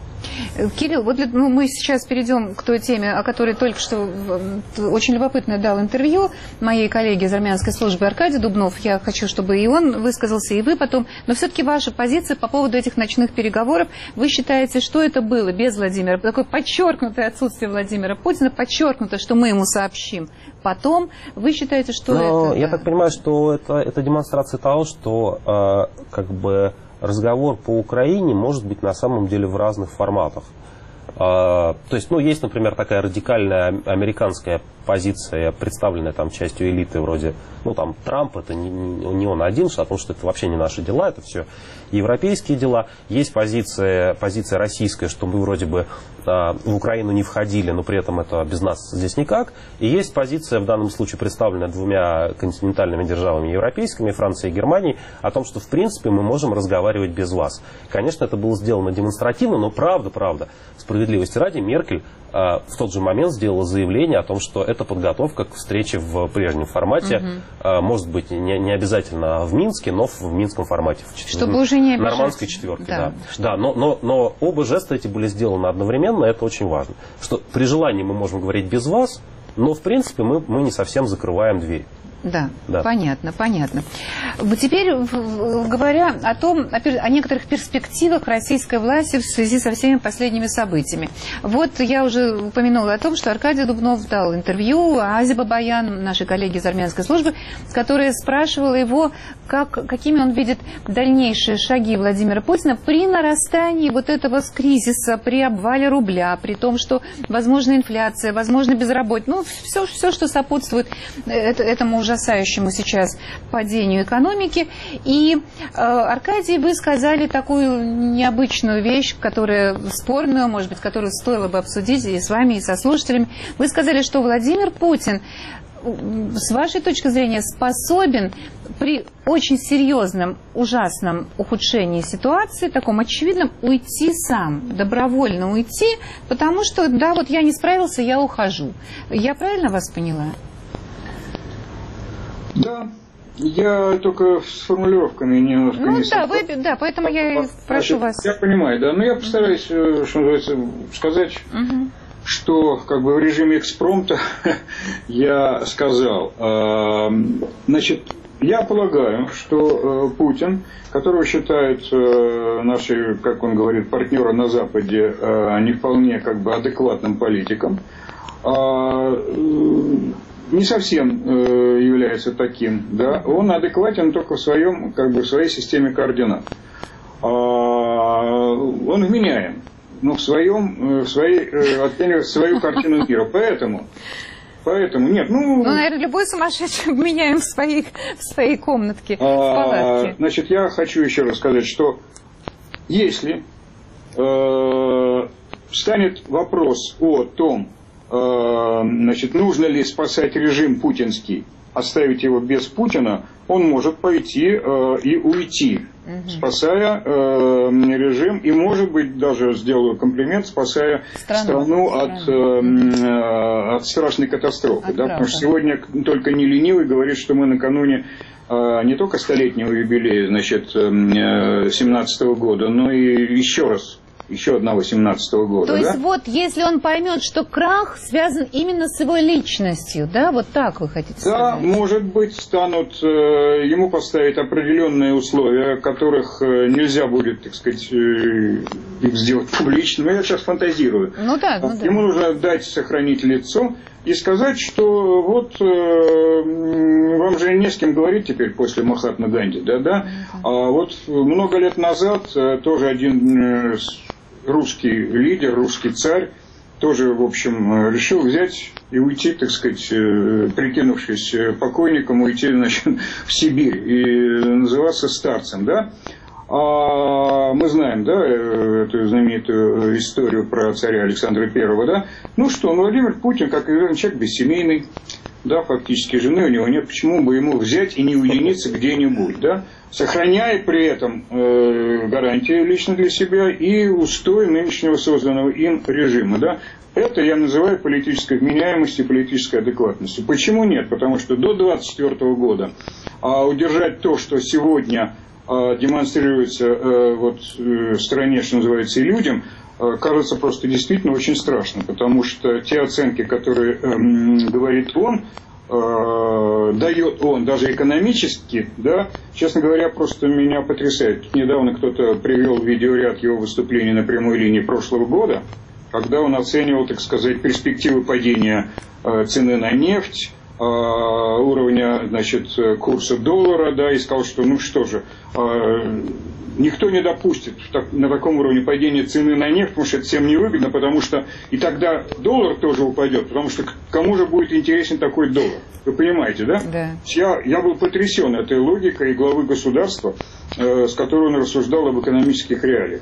Кирилл, вот ну, мы сейчас перейдем к той теме, о которой только что очень любопытно дал интервью моей коллеге из армянской службы Аркадий Дубнов. Я хочу, чтобы и он высказался, и вы потом. Но все-таки ваша позиция по поводу этих ночных переговоров. Вы считаете, что это было без Владимира? Такое подчеркнутое отсутствие Владимира Путина, подчеркнуто, что мы ему сообщим потом. Вы считаете, что Но это... Я так понимаю, что это, это демонстрация того, что э, как бы... разговор по Украине может быть на самом деле в разных форматах. То есть, ну, есть, например, такая радикальная американская позиция, представленная там частью элиты вроде, ну, там, Трамп, это не, не он один, о том, что это вообще не наши дела, это все европейские дела. Есть позиция, позиция российская, что мы вроде бы а, в Украину не входили, но при этом это без нас здесь никак. И есть позиция, в данном случае представленная двумя континентальными державами европейскими, Францией и Германией, о том, что, в принципе, мы можем разговаривать без вас. Конечно, это было сделано демонстративно, но правда, правда, справедливости ради, Меркель а, в тот же момент сделала заявление о том, что это подготовка к встрече в прежнем формате, угу. а, может быть, не, не обязательно в Минске, но в, в минском формате. Чтобы в, уже не обижать. Нормандской четверке, да. да. да но, но, но оба жеста эти были сделаны одновременно, это очень важно. Что при желании мы можем говорить без вас, но, в принципе, мы, мы не совсем закрываем дверь. Да, да, понятно, понятно. Теперь, говоря о том, о некоторых перспективах российской власти в связи со всеми последними событиями. Вот я уже упомянула о том, что Аркадий Дубнов дал интервью Азе Бабаян, нашей коллеге из армянской службы, которая спрашивала его, как, какими он видит дальнейшие шаги Владимира Путина при нарастании вот этого кризиса, при обвале рубля, при том, что возможна инфляция, возможно безработица, ну, все, все, что сопутствует этому уже ужасающему сейчас падению экономики. И, э, Аркадий, вы сказали такую необычную вещь, которая спорную, может быть, которую стоило бы обсудить и с вами, и со слушателями. Вы сказали, что Владимир Путин, с вашей точки зрения, способен при очень серьезном, ужасном ухудшении ситуации, таком очевидном, уйти сам, добровольно уйти, потому что, да, вот я не справился, я ухожу. Я правильно вас поняла? Да, Я только с формулировками немножко ну, не да, вы, да, поэтому я и прошу Значит, вас. Я понимаю, да, но я постараюсь, что называется, сказать, угу. что как бы в режиме экспромта я сказал. Значит, я полагаю, что Путин, которого считают наши, как он говорит, партнеры на Западе не вполне как бы адекватным политиком, не совсем э, является таким, да, он адекватен только в своем, как бы, в своей системе координат. А, он вменяем, но в своем, в своей, э, оценивает свою картину мира. Поэтому, поэтому, нет, ну... Ну, наверное, любой сумасшедший вменяем в своей, в своей комнатке, а, в палатке. Значит, я хочу еще раз сказать, что если э, станет вопрос о том, значит, нужно ли спасать режим путинский, оставить его без Путина, он может пойти э, и уйти, угу. спасая э, режим, и, может быть, даже сделаю комплимент, спасая страну, страну от, э, от страшной катастрофы. Да? Потому что сегодня только не ленивый говорит, что мы накануне э, не только столетнего юбилея, значит, семнадцатого года, но и еще раз. Еще одного семнадцатого года. То есть да? вот, если он поймет, что крах связан именно с его личностью, да, вот так вы хотите да, сказать? Да, может быть, станут э, ему поставить определенные условия, которых э, нельзя будет, так сказать, э, их сделать публичными. Я сейчас фантазирую. Ну да, ну да. Ему нужно дать сохранить лицо и сказать, что вот э, вам же не с кем говорить теперь после Махатмы Ганди, да, да. Uh-huh. А вот много лет назад э, тоже один э, русский лидер, русский царь, тоже, в общем, решил взять и уйти, так сказать, прикинувшись покойником, уйти, значит, в Сибирь и называться старцем, да. А мы знаем, да, эту знаменитую историю про царя Александра Первого, да. Ну что, Владимир Путин, как известно, человек бессемейный, да, фактически жены у него нет, почему бы ему взять и не уединиться где-нибудь, да, сохраняя при этом э, гарантии лично для себя и устой нынешнего созданного им режима, да. Это я называю политической вменяемостью, политической адекватностью. Почему нет? Потому что до двадцать четвёртого года а, удержать то, что сегодня а, демонстрируется а, вот, в стране, что называется, и людям, а, кажется просто действительно очень страшно. Потому что те оценки, которые а, говорит он, э, дает он, даже экономически, да, честно говоря, просто меня потрясает. Недавно кто-то привел видеоряд его выступлений на прямой линии прошлого года, когда он оценивал, так сказать, перспективы падения э, цены на нефть, э, уровня, значит, курса доллара, да, и сказал, что ну что же, э, никто не допустит так, на таком уровне падения цены на нефть, потому что это всем невыгодно, потому что и тогда доллар тоже упадет, потому что кому же будет интересен такой доллар? Вы понимаете, да? Да. Я, я был потрясен этой логикой главы государства, э, с которой он рассуждал об экономических реалиях.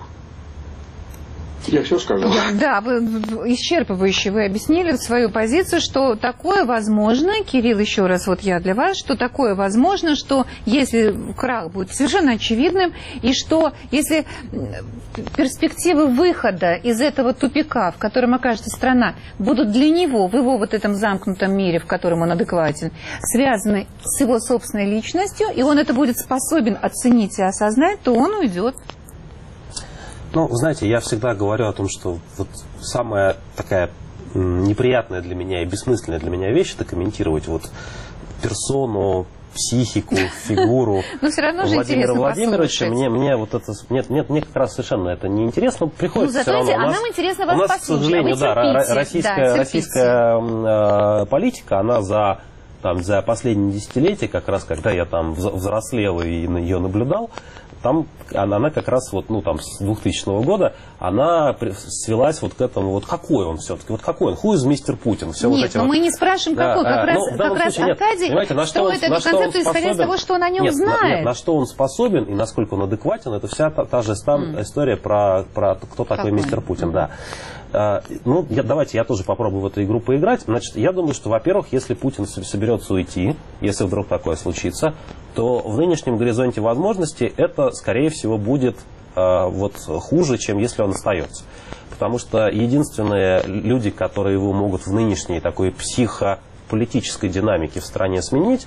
Я все сказал. Да, вы исчерпывающе вы объяснили свою позицию, что такое возможно, Кирилл, еще раз вот я для вас, что такое возможно, что если крах будет совершенно очевидным, и что если перспективы выхода из этого тупика, в котором окажется страна, будут для него, в его вот этом замкнутом мире, в котором он адекватен, связаны с его собственной личностью, и он это будет способен оценить и осознать, то он уйдет. Ну, знаете, я всегда говорю о том, что вот самая такая неприятная для меня и бессмысленная для меня вещь — это комментировать вот персону, психику, фигуру Владимира Владимировича. Мне, мне вот это нет, нет, мне как раз совершенно это не интересно. Приходится ну, все равно. А нас, нам интересно вас у нас, послушать. к сожалению, да, российская, да, российская э, политика, она за, там, за последние десятилетия, как раз когда я там взрослел и ее наблюдал, там она, она как раз вот, ну, там, с двухтысячного года она свелась вот к этому, вот какой он все-таки, вот какой он, who is мистер Путин. Все нет, вот эти но вот... мы не спрашиваем, какой, да, как раз, ну, как раз случае, Аркадий нет, на строит что он, эту концепцию, исходя из того, что он о нем нет, знает. На, нет, на что он способен и насколько он адекватен, это вся та, та же там mm. история про, про кто такой какой? мистер Путин, mm. да. Ну, я, давайте я тоже попробую в эту игру поиграть. Значит, я думаю, что, во-первых, если Путин соберется уйти, если вдруг такое случится, то в нынешнем горизонте возможностей это, скорее всего, будет э, вот, хуже, чем если он остается. Потому что единственные люди, которые его могут в нынешней такой психополитической динамике в стране сменить,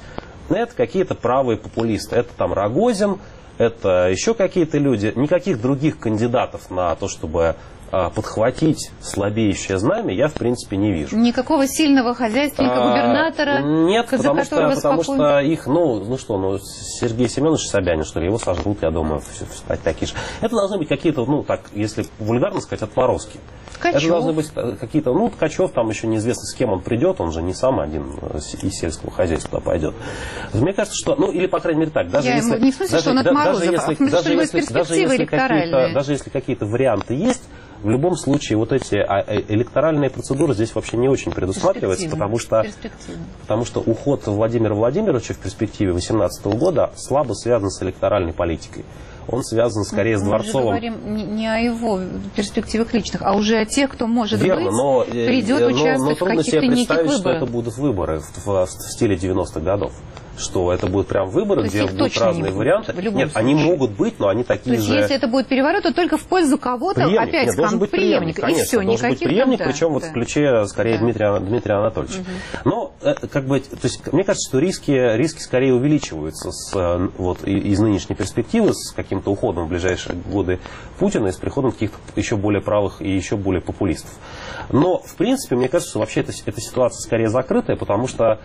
это какие-то правые популисты. Это там Рогозин, это еще какие-то люди. Никаких других кандидатов на то, чтобы подхватить слабеющее знамя, я, в принципе, не вижу. Никакого сильного хозяйственника, а, губернатора? Нет, потому что, потому что их, ну, ну что, ну, Сергей Семенович Собянин, что ли, его сожгут, я думаю, все, все, такие же. Это должны быть какие-то, ну, так, если вульгарно сказать, отморозки. Ткачев. Это должны быть какие-то, ну, Ткачев, там еще неизвестно, с кем он придет, он же не сам один из сельского хозяйства туда пойдет. Мне кажется, что, ну, или, по крайней мере, так, даже я если... Не в смысле, даже, что он отморозов, даже если, а в смысле, даже, если, даже, если какие-то, даже если какие-то варианты есть, в любом случае, вот эти электоральные процедуры здесь вообще не очень предусматриваются, потому что, потому что уход Владимира Владимировича в перспективе две тысячи восемнадцатого года слабо связан с электоральной политикой. Он связан скорее с Дворцовым. Мы же говорим не о его перспективах личных, а уже о тех, кто, может Верно, быть, но, придет но, участвовать но в каких-то неких выборах. что это будут выборы в, в, в стиле девяностых годов. Что это будут прям выборы, то где будут разные не варианты. Нет, случае. Они могут быть, но они такие то есть, же... если это будет переворот, то только в пользу кого-то, преемник. опять Нет, должен быть преемник, конечно, и все, должен быть преемник, да, причем да. вот в ключе скорее да. Дмитрия, Дмитрия Анатольевича. Угу. Но, как бы, то есть, мне кажется, что риски, риски скорее увеличиваются с, вот, из нынешней перспективы, с каким-то уходом в ближайшие годы Путина и с приходом каких-то еще более правых и еще более популистов. Но, в принципе, мне кажется, что вообще эта, эта ситуация скорее закрытая, потому что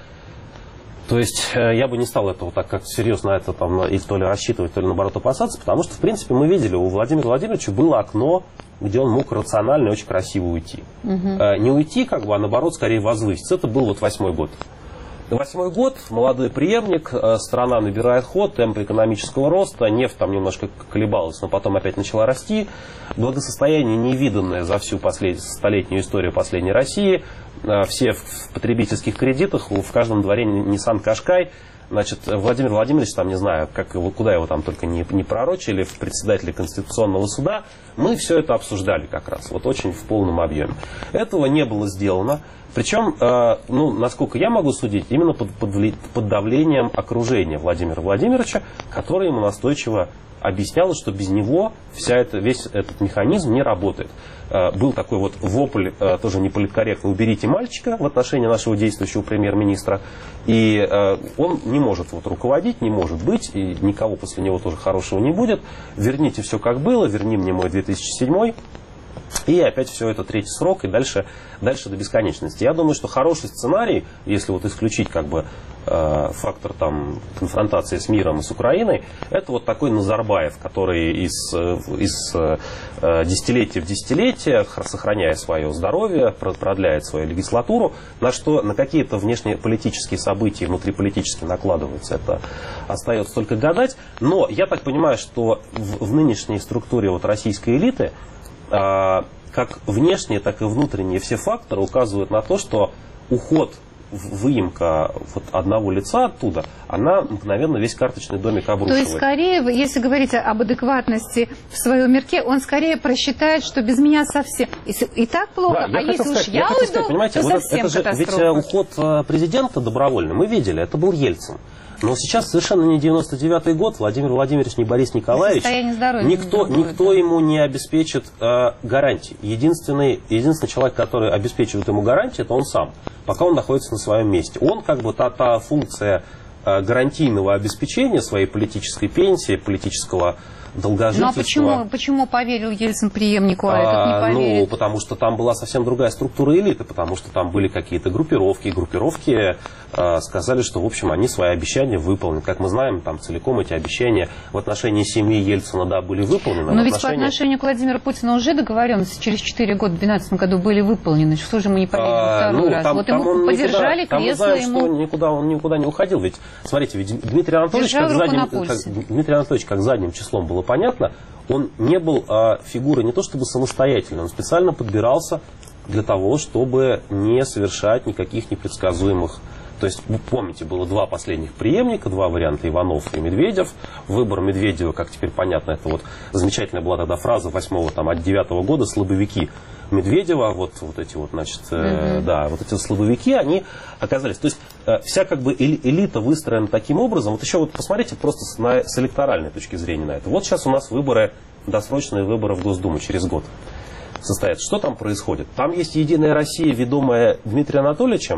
то есть я бы не стал этого так как серьезно на это там, и то ли рассчитывать, то ли наоборот опасаться, потому что, в принципе, мы видели, у Владимира Владимировича было окно, где он мог рационально и очень красиво уйти. Угу. Не уйти, как бы, а наоборот, скорее возвыситься. Это был вот восьмой год. Восьмой год, молодой преемник, страна набирает ход, темпы экономического роста, нефть там немножко колебалась, но потом опять начала расти. Благосостояние невиданное за всю послед... столетнюю историю последней России. Все в потребительских кредитах, в каждом дворе Nissan Qashqai. Значит, Владимир Владимирович, там, не знаю, как его, куда его там только не, не пророчили, в председателе Конституционного суда, мы все это обсуждали как раз, вот очень в полном объеме. Этого не было сделано. Причем, э, ну, насколько я могу судить, именно под, под, под давлением окружения Владимира Владимировича, которое ему настойчиво объясняло, что без него вся эта, весь этот механизм не работает. Э, был такой вот вопль, э, тоже неполиткорректно, уберите мальчика в отношении нашего действующего премьер-министра. И э, он не может вот, руководить, не может быть, и никого после него тоже хорошего не будет. Верните все как было, верни мне мой две тысячи седьмой. И опять все это третий срок, и дальше, дальше до бесконечности. Я думаю, что хороший сценарий, если вот исключить как бы э, фактор там, конфронтации с миром и с Украиной, это вот такой Назарбаев, который из, из э, десятилетия в десятилетие, сохраняя свое здоровье, продляет свою легислатуру, на что на какие-то внешнеполитические события, внутриполитически накладываются, это остается только гадать. Но я так понимаю, что в, в нынешней структуре вот, российской элиты как внешние, так и внутренние все факторы указывают на то, что уход, выемка вот одного лица оттуда, она мгновенно весь карточный домик обрушивает. То есть, скорее, если говорить об адекватности в своем мирке, он скорее просчитает, что без меня совсем и, и так плохо, да, а если сказать, уж я, я уйду, сказать, понимаете, то вот совсем это же, катастрофа. Ведь уход президента добровольный, мы видели, это был Ельцин. Но сейчас совершенно не девяносто девятый год, Владимир Владимирович, не Борис Николаевич, никто, никто ему не обеспечит э, гарантии. Единственный, единственный человек, который обеспечивает ему гарантии, это он сам, пока он находится на своем месте. Он как бы та, та функция э, гарантийного обеспечения своей политической пенсии, политического долгожительства. Ну а почему, почему поверил Ельцин преемнику, а, а этот не поверил? Ну, потому что там была совсем другая структура элиты, потому что там были какие-то группировки, и группировки э, сказали, что, в общем, они свои обещания выполнят. Как мы знаем, там целиком эти обещания в отношении семьи Ельцина, да, были выполнены. Но ведь отношении... по отношению к Владимиру Путину уже договоренности через четыре года, в две тысячи двенадцатом году, были выполнены. Что же мы не поверили а, второй ну, раз? Там, вот там ему поддержали никуда, кресло. Там мы знаем, ему... что никуда, он никуда не уходил. Ведь, смотрите, ведь Дмитрий Анатольевич, как задним, как, Дмитрий Анатольевич, как задним числом было понятно, он не был а, фигурой не то чтобы самостоятельной, он специально подбирался для того, чтобы не совершать никаких непредсказуемых. То есть, вы помните, было два последних преемника, два варианта, Иванов и Медведев. Выбор Медведева, как теперь понятно, это вот замечательная была тогда фраза восьмого, там, от девятого года, слабовики Медведева, вот, вот эти вот, значит, mm-hmm. э, да, вот эти слабовики, они оказались. То есть, э, вся как бы элита выстроена таким образом. Вот еще вот посмотрите просто с, на, с электоральной точки зрения на это. Вот сейчас у нас выборы, досрочные выборы в Госдуму через год состоятся. Что там происходит? Там есть Единая Россия, ведомая Дмитрием Анатольевичем,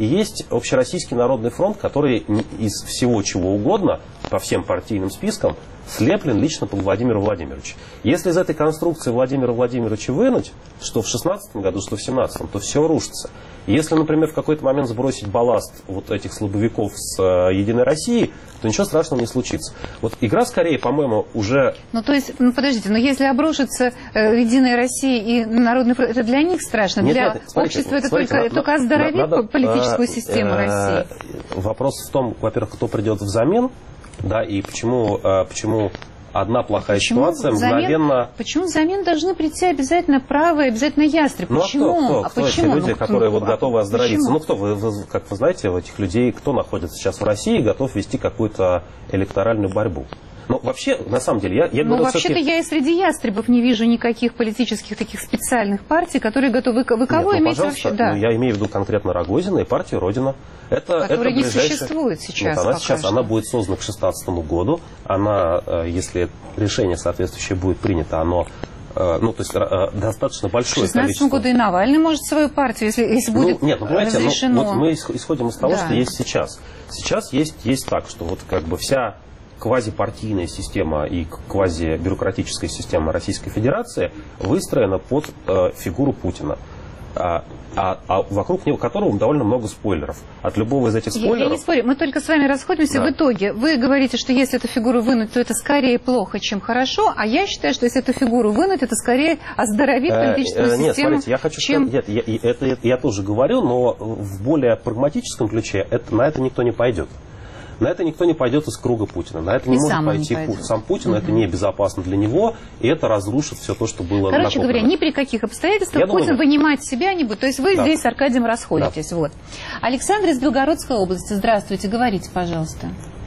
и есть Общероссийский народный фронт, который из всего чего угодно, по всем партийным спискам, слеплен лично под Владимира Владимировича. Если из этой конструкции Владимира Владимировича вынуть, что в шестнадцатом году, что в семнадцатом, то все рушится. Если, например, в какой-то момент сбросить балласт вот этих слабовиков с э, Единой России, то ничего страшного не случится. Вот игра скорее, по-моему, уже... Ну, то есть, ну, подождите, но если обрушится э, Единая Россия и Народный фронт, это для них страшно? Нет, для нет, смотрите, общества это смотрите, только, на, только оздоровит надо, политическую э, систему э, России? Вопрос в том, во-первых, кто придет взамен, да, и почему, э, почему одна плохая почему ситуация взамен, мгновенно... Почему взамен должны прийти обязательно правые, обязательно ястреб? Ну, почему? А кто, кто, а кто почему? эти люди, ну, которые кто? вот готовы оздоровиться? Почему? Ну, кто, вы, вы, как вы знаете, у этих людей, кто находится сейчас в России и готов вести какую-то электоральную борьбу? Ну, вообще, на самом деле, я, я ну, говорю... вообще-то я и среди ястребов не вижу никаких политических таких специальных партий, которые готовы... Вы кого Нет, ну, имеете вообще? Да. Ну, я имею в виду конкретно Рогозина и партию «Родина». Это, Которая это не ближайшая... существует сейчас. Нет, она пока сейчас что. она будет создана к шестнадцатому году. Она, если решение соответствующее будет принято, оно... Ну, то есть достаточно большое количество... В шестнадцатом году и Навальный может свою партию, если, если будет ну, нет, ну, понимаете, разрешено. Ну, вот мы исходим из того, да. что есть сейчас. Сейчас есть, есть так, что вот как бы вся квазипартийная система и квазибюрократическая система Российской Федерации выстроена под э, фигуру Путина. А, а, а вокруг него которого довольно много спойлеров. От любого из этих спойлеров... Я, я не спорю, мы только с вами расходимся. Да. В итоге вы говорите, что если эту фигуру вынуть, то это скорее плохо, чем хорошо, а я считаю, что если эту фигуру вынуть, это скорее оздоровит политическую э, э, нет, систему. Смотрите, я хочу чем... сказать, нет, я, это, это я тоже говорю, но в более прагматическом ключе это, на это никто не пойдет. На это никто не пойдет из круга Путина. На это не и может пойти не сам Путин, угу. Это небезопасно для него, и это разрушит все то, что было Короче накоплено. говоря, ни при каких обстоятельствах Я Путин думаю, вынимать себя не будет. То есть вы да. здесь с Аркадием расходитесь. Да. Вот. Александр из Белгородской области. Здравствуйте, говорите, пожалуйста.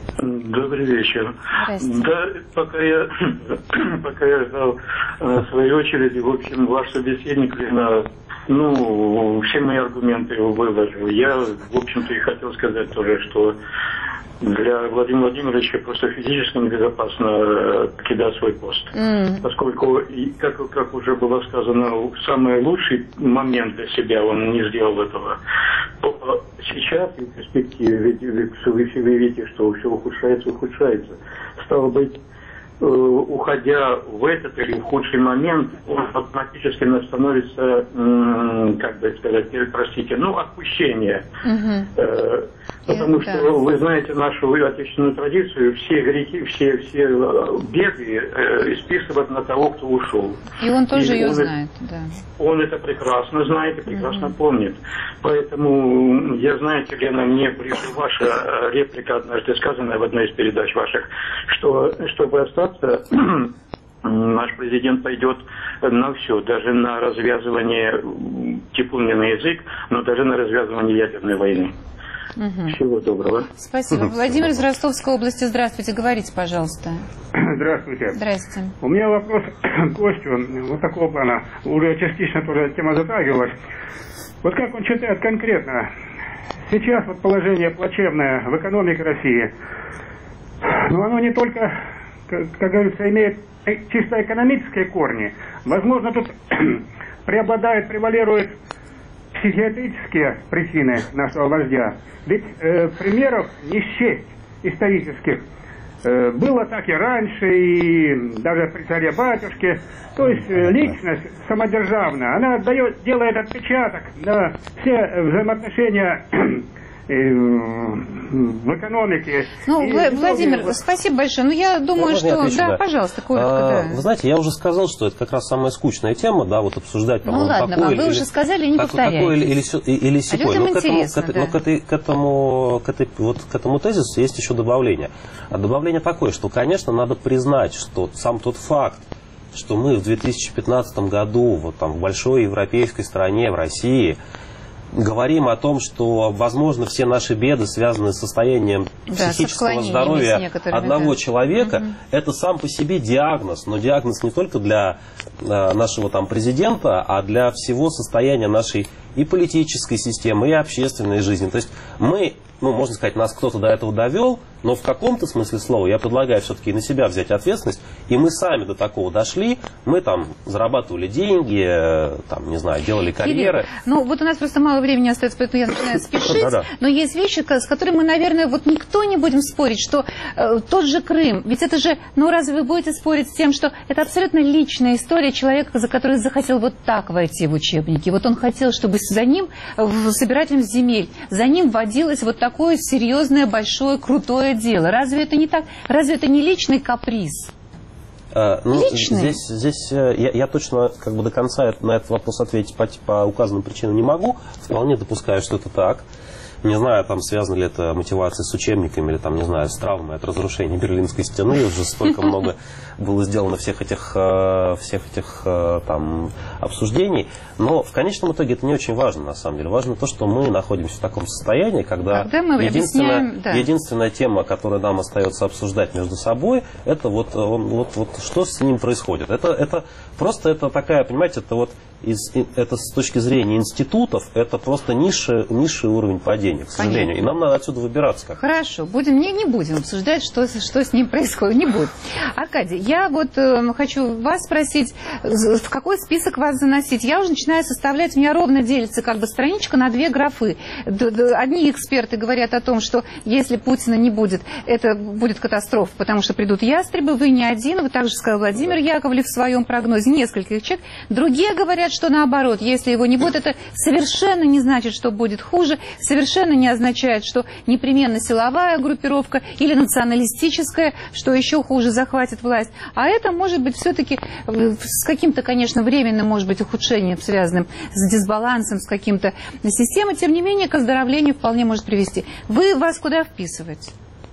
Добрый вечер. Здравствуйте. Да, пока я, пока я ждал э, своей очереди, в общем, ваш собеседник, Лена, ну, все мои аргументы выложил. Я, в общем-то, и хотел сказать тоже, что для Владимира Владимировича просто физически небезопасно покидать свой пост. Mm. Поскольку, как, как уже было сказано, самый лучший момент для себя он не сделал этого. То сейчас, в перспективе, ведь вы все видите, что все ухудшается, ухудшается. Стало быть, уходя в этот или в худший момент, он автоматически становится, как бы сказать, простите, ну, отпущение. Mm-hmm. Потому что, да. Вы знаете нашу отечественную традицию, все грехи, все, все беды э, списывают на того, кто ушел. И он тоже и ее он, знает, да. Он это прекрасно знает и прекрасно mm-hmm. помнит. Поэтому, я, знаете, Лена, мне ближе ваша реплика, однажды сказанная в одной из передач ваших, что, чтобы остаться... Наш президент пойдет на все, даже на развязывание, теплый на язык, но даже на развязывание ядерной войны. Угу. Всего доброго. Спасибо. Владимир из Ростовской области. Здравствуйте. Говорите, пожалуйста. Здравствуйте. Здравствуйте. У меня вопрос к гостю вот такого плана. Уже частично тоже тема затрагивалась. Вот как он считает конкретно? Сейчас вот положение плачевное в экономике России. Но оно не только, как, как говорится, имеет чисто экономические корни. Возможно, тут преобладает, превалирует психиатрические причины нашего вождя. Ведь э, примеров не счесть исторических. Э, было так и раньше, и даже при царе-батюшке. То есть э, личность самодержавная, она отдает, делает отпечаток на все взаимоотношения в экономике. Ну, и Владимир, итоге... спасибо большое. Ну, я думаю, я что... Отвечу, да, да, пожалуйста, коротко, а, да. Вы знаете, я уже сказал, что это как раз самая скучная тема, да, вот обсуждать, ну, ладно, такое, вы или, уже сказали, не повторяйте. Такое или, или, или сякое. А людям но интересно, к этому, да. к, но к, этой, к, этому, к, этой, вот, к этому тезису есть еще добавление. А добавление такое, что, конечно, надо признать, что сам тот факт, что мы в две тысячи пятнадцатом году вот там в большой европейской стране, в России, говорим о том, что, возможно, все наши беды связаны с состоянием да, психического здоровья одного да. человека. Угу. Это сам по себе диагноз, но диагноз не только для э, нашего там президента, а для всего состояния нашей и политической системы, и общественной жизни. То есть мы, ну, можно сказать, нас кто-то до этого довел, Но в каком-то смысле слова я предлагаю все-таки на себя взять ответственность. И мы сами до такого дошли. Мы там зарабатывали деньги, там, не знаю, делали карьеры. Кирилл, ну вот у нас просто мало времени остается, поэтому я начинаю спешить. Но есть вещи, с которыми мы, наверное, вот никто не будем спорить, что э, тот же Крым, ведь это же, ну разве вы будете спорить с тем, что это абсолютно личная история человека, за который захотел вот так войти в учебники. Вот он хотел, чтобы за ним, собирателем земель, за ним водилось вот такое серьезное, большое, крутое дело. Разве это не так? Разве это не личный каприз? А, ну, здесь, здесь я, я точно как бы до конца на этот вопрос ответить по, по указанным причинам не могу. Вполне допускаю, что это так. Не знаю, там связано ли это мотивация с учебниками или там, не знаю, с травмой от разрушения Берлинской стены. Уже столько много было сделано всех этих, всех этих там обсуждений. Но в конечном итоге это не очень важно, на самом деле. Важно то, что мы находимся в таком состоянии, когда, когда мы единственная, да. единственная тема, которую нам остается обсуждать между собой, это вот, вот, вот что с ним происходит. Это, это просто это такая, понимаете, это вот из, это с точки зрения институтов, это просто низший, низший уровень падения, к сожалению. Понятно. И нам надо отсюда выбираться. Как Хорошо, будем, не, не будем обсуждать, что, что с ним происходит. Не будем. Аркадий, я вот э, хочу вас спросить, в какой список вас заносить? Я уже начинаю составлять, у меня ровно делится как бы страничка на две графы. Одни эксперты говорят о том, что если Путина не будет, это будет катастрофа, потому что придут ястребы, вы не один, вы также сказал Владимир Яковлев в своем прогнозе, нескольких человек. Другие говорят, что наоборот, если его не будет, это совершенно не значит, что будет хуже, совершенно не означает, что непременно силовая группировка или националистическая, что еще хуже, захватит власть. А это может быть все-таки с каким-то, конечно, временным, может быть, ухудшением, связанным с дисбалансом, с каким-то системой, тем не менее, к оздоровлению вполне может привести. Вы вас куда вписываете?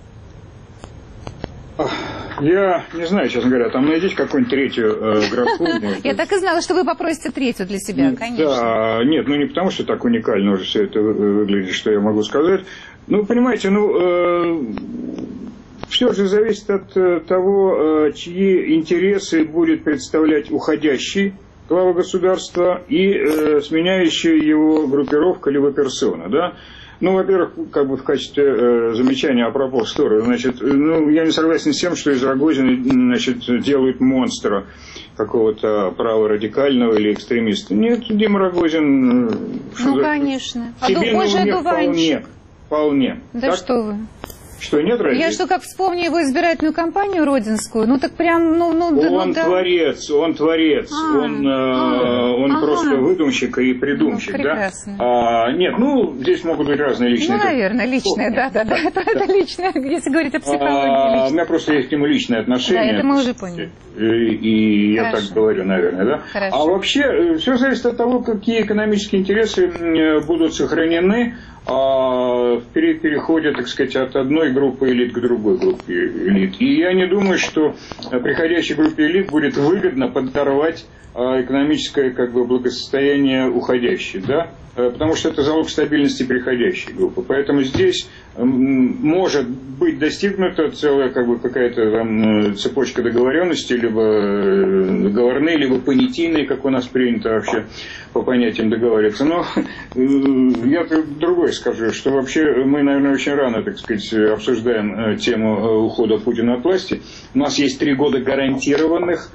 Я не знаю, честно говоря, там найдите какую-нибудь третью э, графу. Я так и знала, что вы попросите третью для себя, конечно. Да, нет, ну не потому, что так уникально уже все это выглядит, что я могу сказать. Ну, понимаете, ну, э, все же зависит от того, чьи интересы будет представлять уходящий глава государства и э, сменяющая его группировка либо персона, да. Ну, во-первых, как бы в качестве э, замечания апропо истории, значит, ну, я не согласен с тем, что из Рогозина, значит, делают монстра какого-то праворадикального или экстремиста. Нет, Дима Рогозин... Ну, конечно. А себе на уме вполне, вполне. Да так? Что вы... Что, нет разве? Я что, как вспомню его избирательную кампанию родинскую, ну так прям, ну... ну он ну, да. творец, он творец, а, он, а, он ага. просто выдумщик и придумщик, ну, да? А, нет, ну, здесь могут быть разные личные... Ну, наверное, личные, да-да-да, это, это личное, если говорить о психологии. А, у меня просто есть к нему личные отношения. Да, это мы уже поняли. И, и я так говорю, наверное, да? Хорошо. А вообще, все зависит от того, какие экономические интересы будут сохранены в переходе, так сказать, от одной группы элит к другой группе элит. И я не думаю, что приходящей группе элит будет выгодно подорвать экономическое, как бы, благосостояние уходящей, да? Потому что это залог стабильности приходящей группы. Поэтому здесь может быть достигнута целая, как бы, какая-то там цепочка договоренностей, либо договорные, либо понятийные, как у нас принято вообще по понятиям договариваться. Но я другое скажу, что вообще мы, наверное, очень рано, так сказать, обсуждаем тему ухода Путина от власти. У нас есть три года гарантированных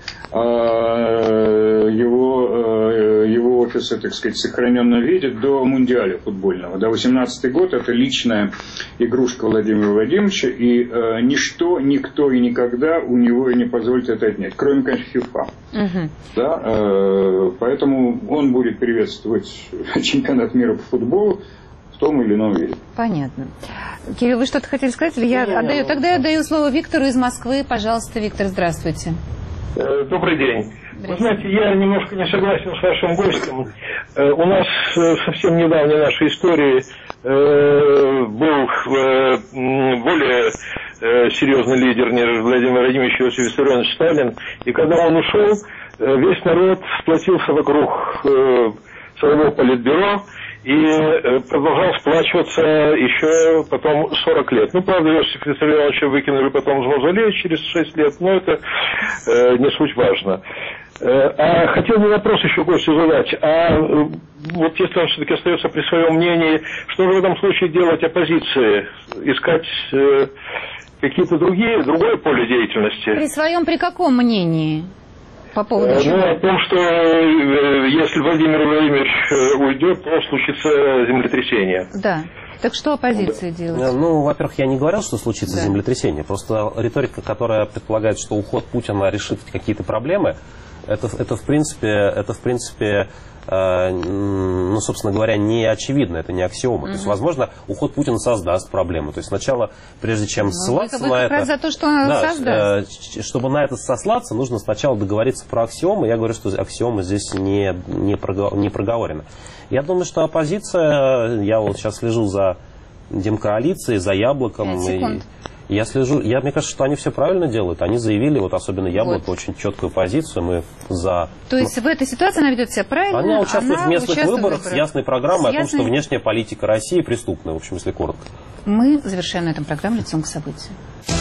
его, его офиса, так сказать, в сохраненном виде до Мундиаля футбольного. До восемнадцатый год это личная игрушка Владимира Владимировича, и э, ничто, никто и никогда у него не позволит это отнять, кроме, конечно, ФИФА. Угу. Да, э, поэтому он будет приветствовать чемпионат мира по футболу в том или ином виде. Понятно. Кирилл, вы что-то хотели сказать? Или я не, отдаю? Не, Тогда я даю слово Виктору из Москвы. Пожалуйста, Виктор, здравствуйте. Добрый день. Вы знаете, я немножко не согласен с вашим гостем. У нас в совсем недавней нашей истории был более серьезный лидер, нежели Владимир Владимирович Иосиф Виссарионович Сталин. И когда он ушел, весь народ сплотился вокруг своего политбюро и продолжал сплачиваться еще потом сорок лет. Ну, правда, Иосифа Виссарионовича выкинули потом из мавзолея через шесть лет, но это э, не суть важно. А хотел бы вопрос еще гостю задать. А вот если он все-таки остается при своем мнении, что же в этом случае делать оппозиции? Искать э, какие-то другие, другое поле деятельности? При своем, при каком мнении? По поводу э, чего? Ну, о том, что э, если Владимир Владимирович уйдет, то случится землетрясение. Да. Так что оппозиция делает? Ну, во-первых, я не говорил, что случится да. землетрясение. Просто риторика, которая предполагает, что уход Путина решит какие-то проблемы, это, это в принципе, это, в принципе э, ну, собственно говоря, не очевидно, это не аксиома. Mm-hmm. То есть, возможно, уход Путина создаст проблему. То есть, сначала, прежде чем ну, ссылаться это на это... за то, что он да, создаст. Э, чтобы на это сослаться, нужно сначала договориться про аксиомы. Я говорю, что аксиомы здесь не, не, прого- не проговорены. Я думаю, что оппозиция, я вот сейчас слежу за Демкоалицией, за Яблоком. И я слежу, я, мне кажется, что они все правильно делают. Они заявили, вот особенно Яблоко, вот. очень четкую позицию. Мы за... То есть в этой ситуации она ведет себя правильно? Она участвует она в местных участвует выборах в с ясной программой с о том, ясной... что внешняя политика России преступная, в общем, если коротко. Мы завершаем на этом программу «Лицом к событию».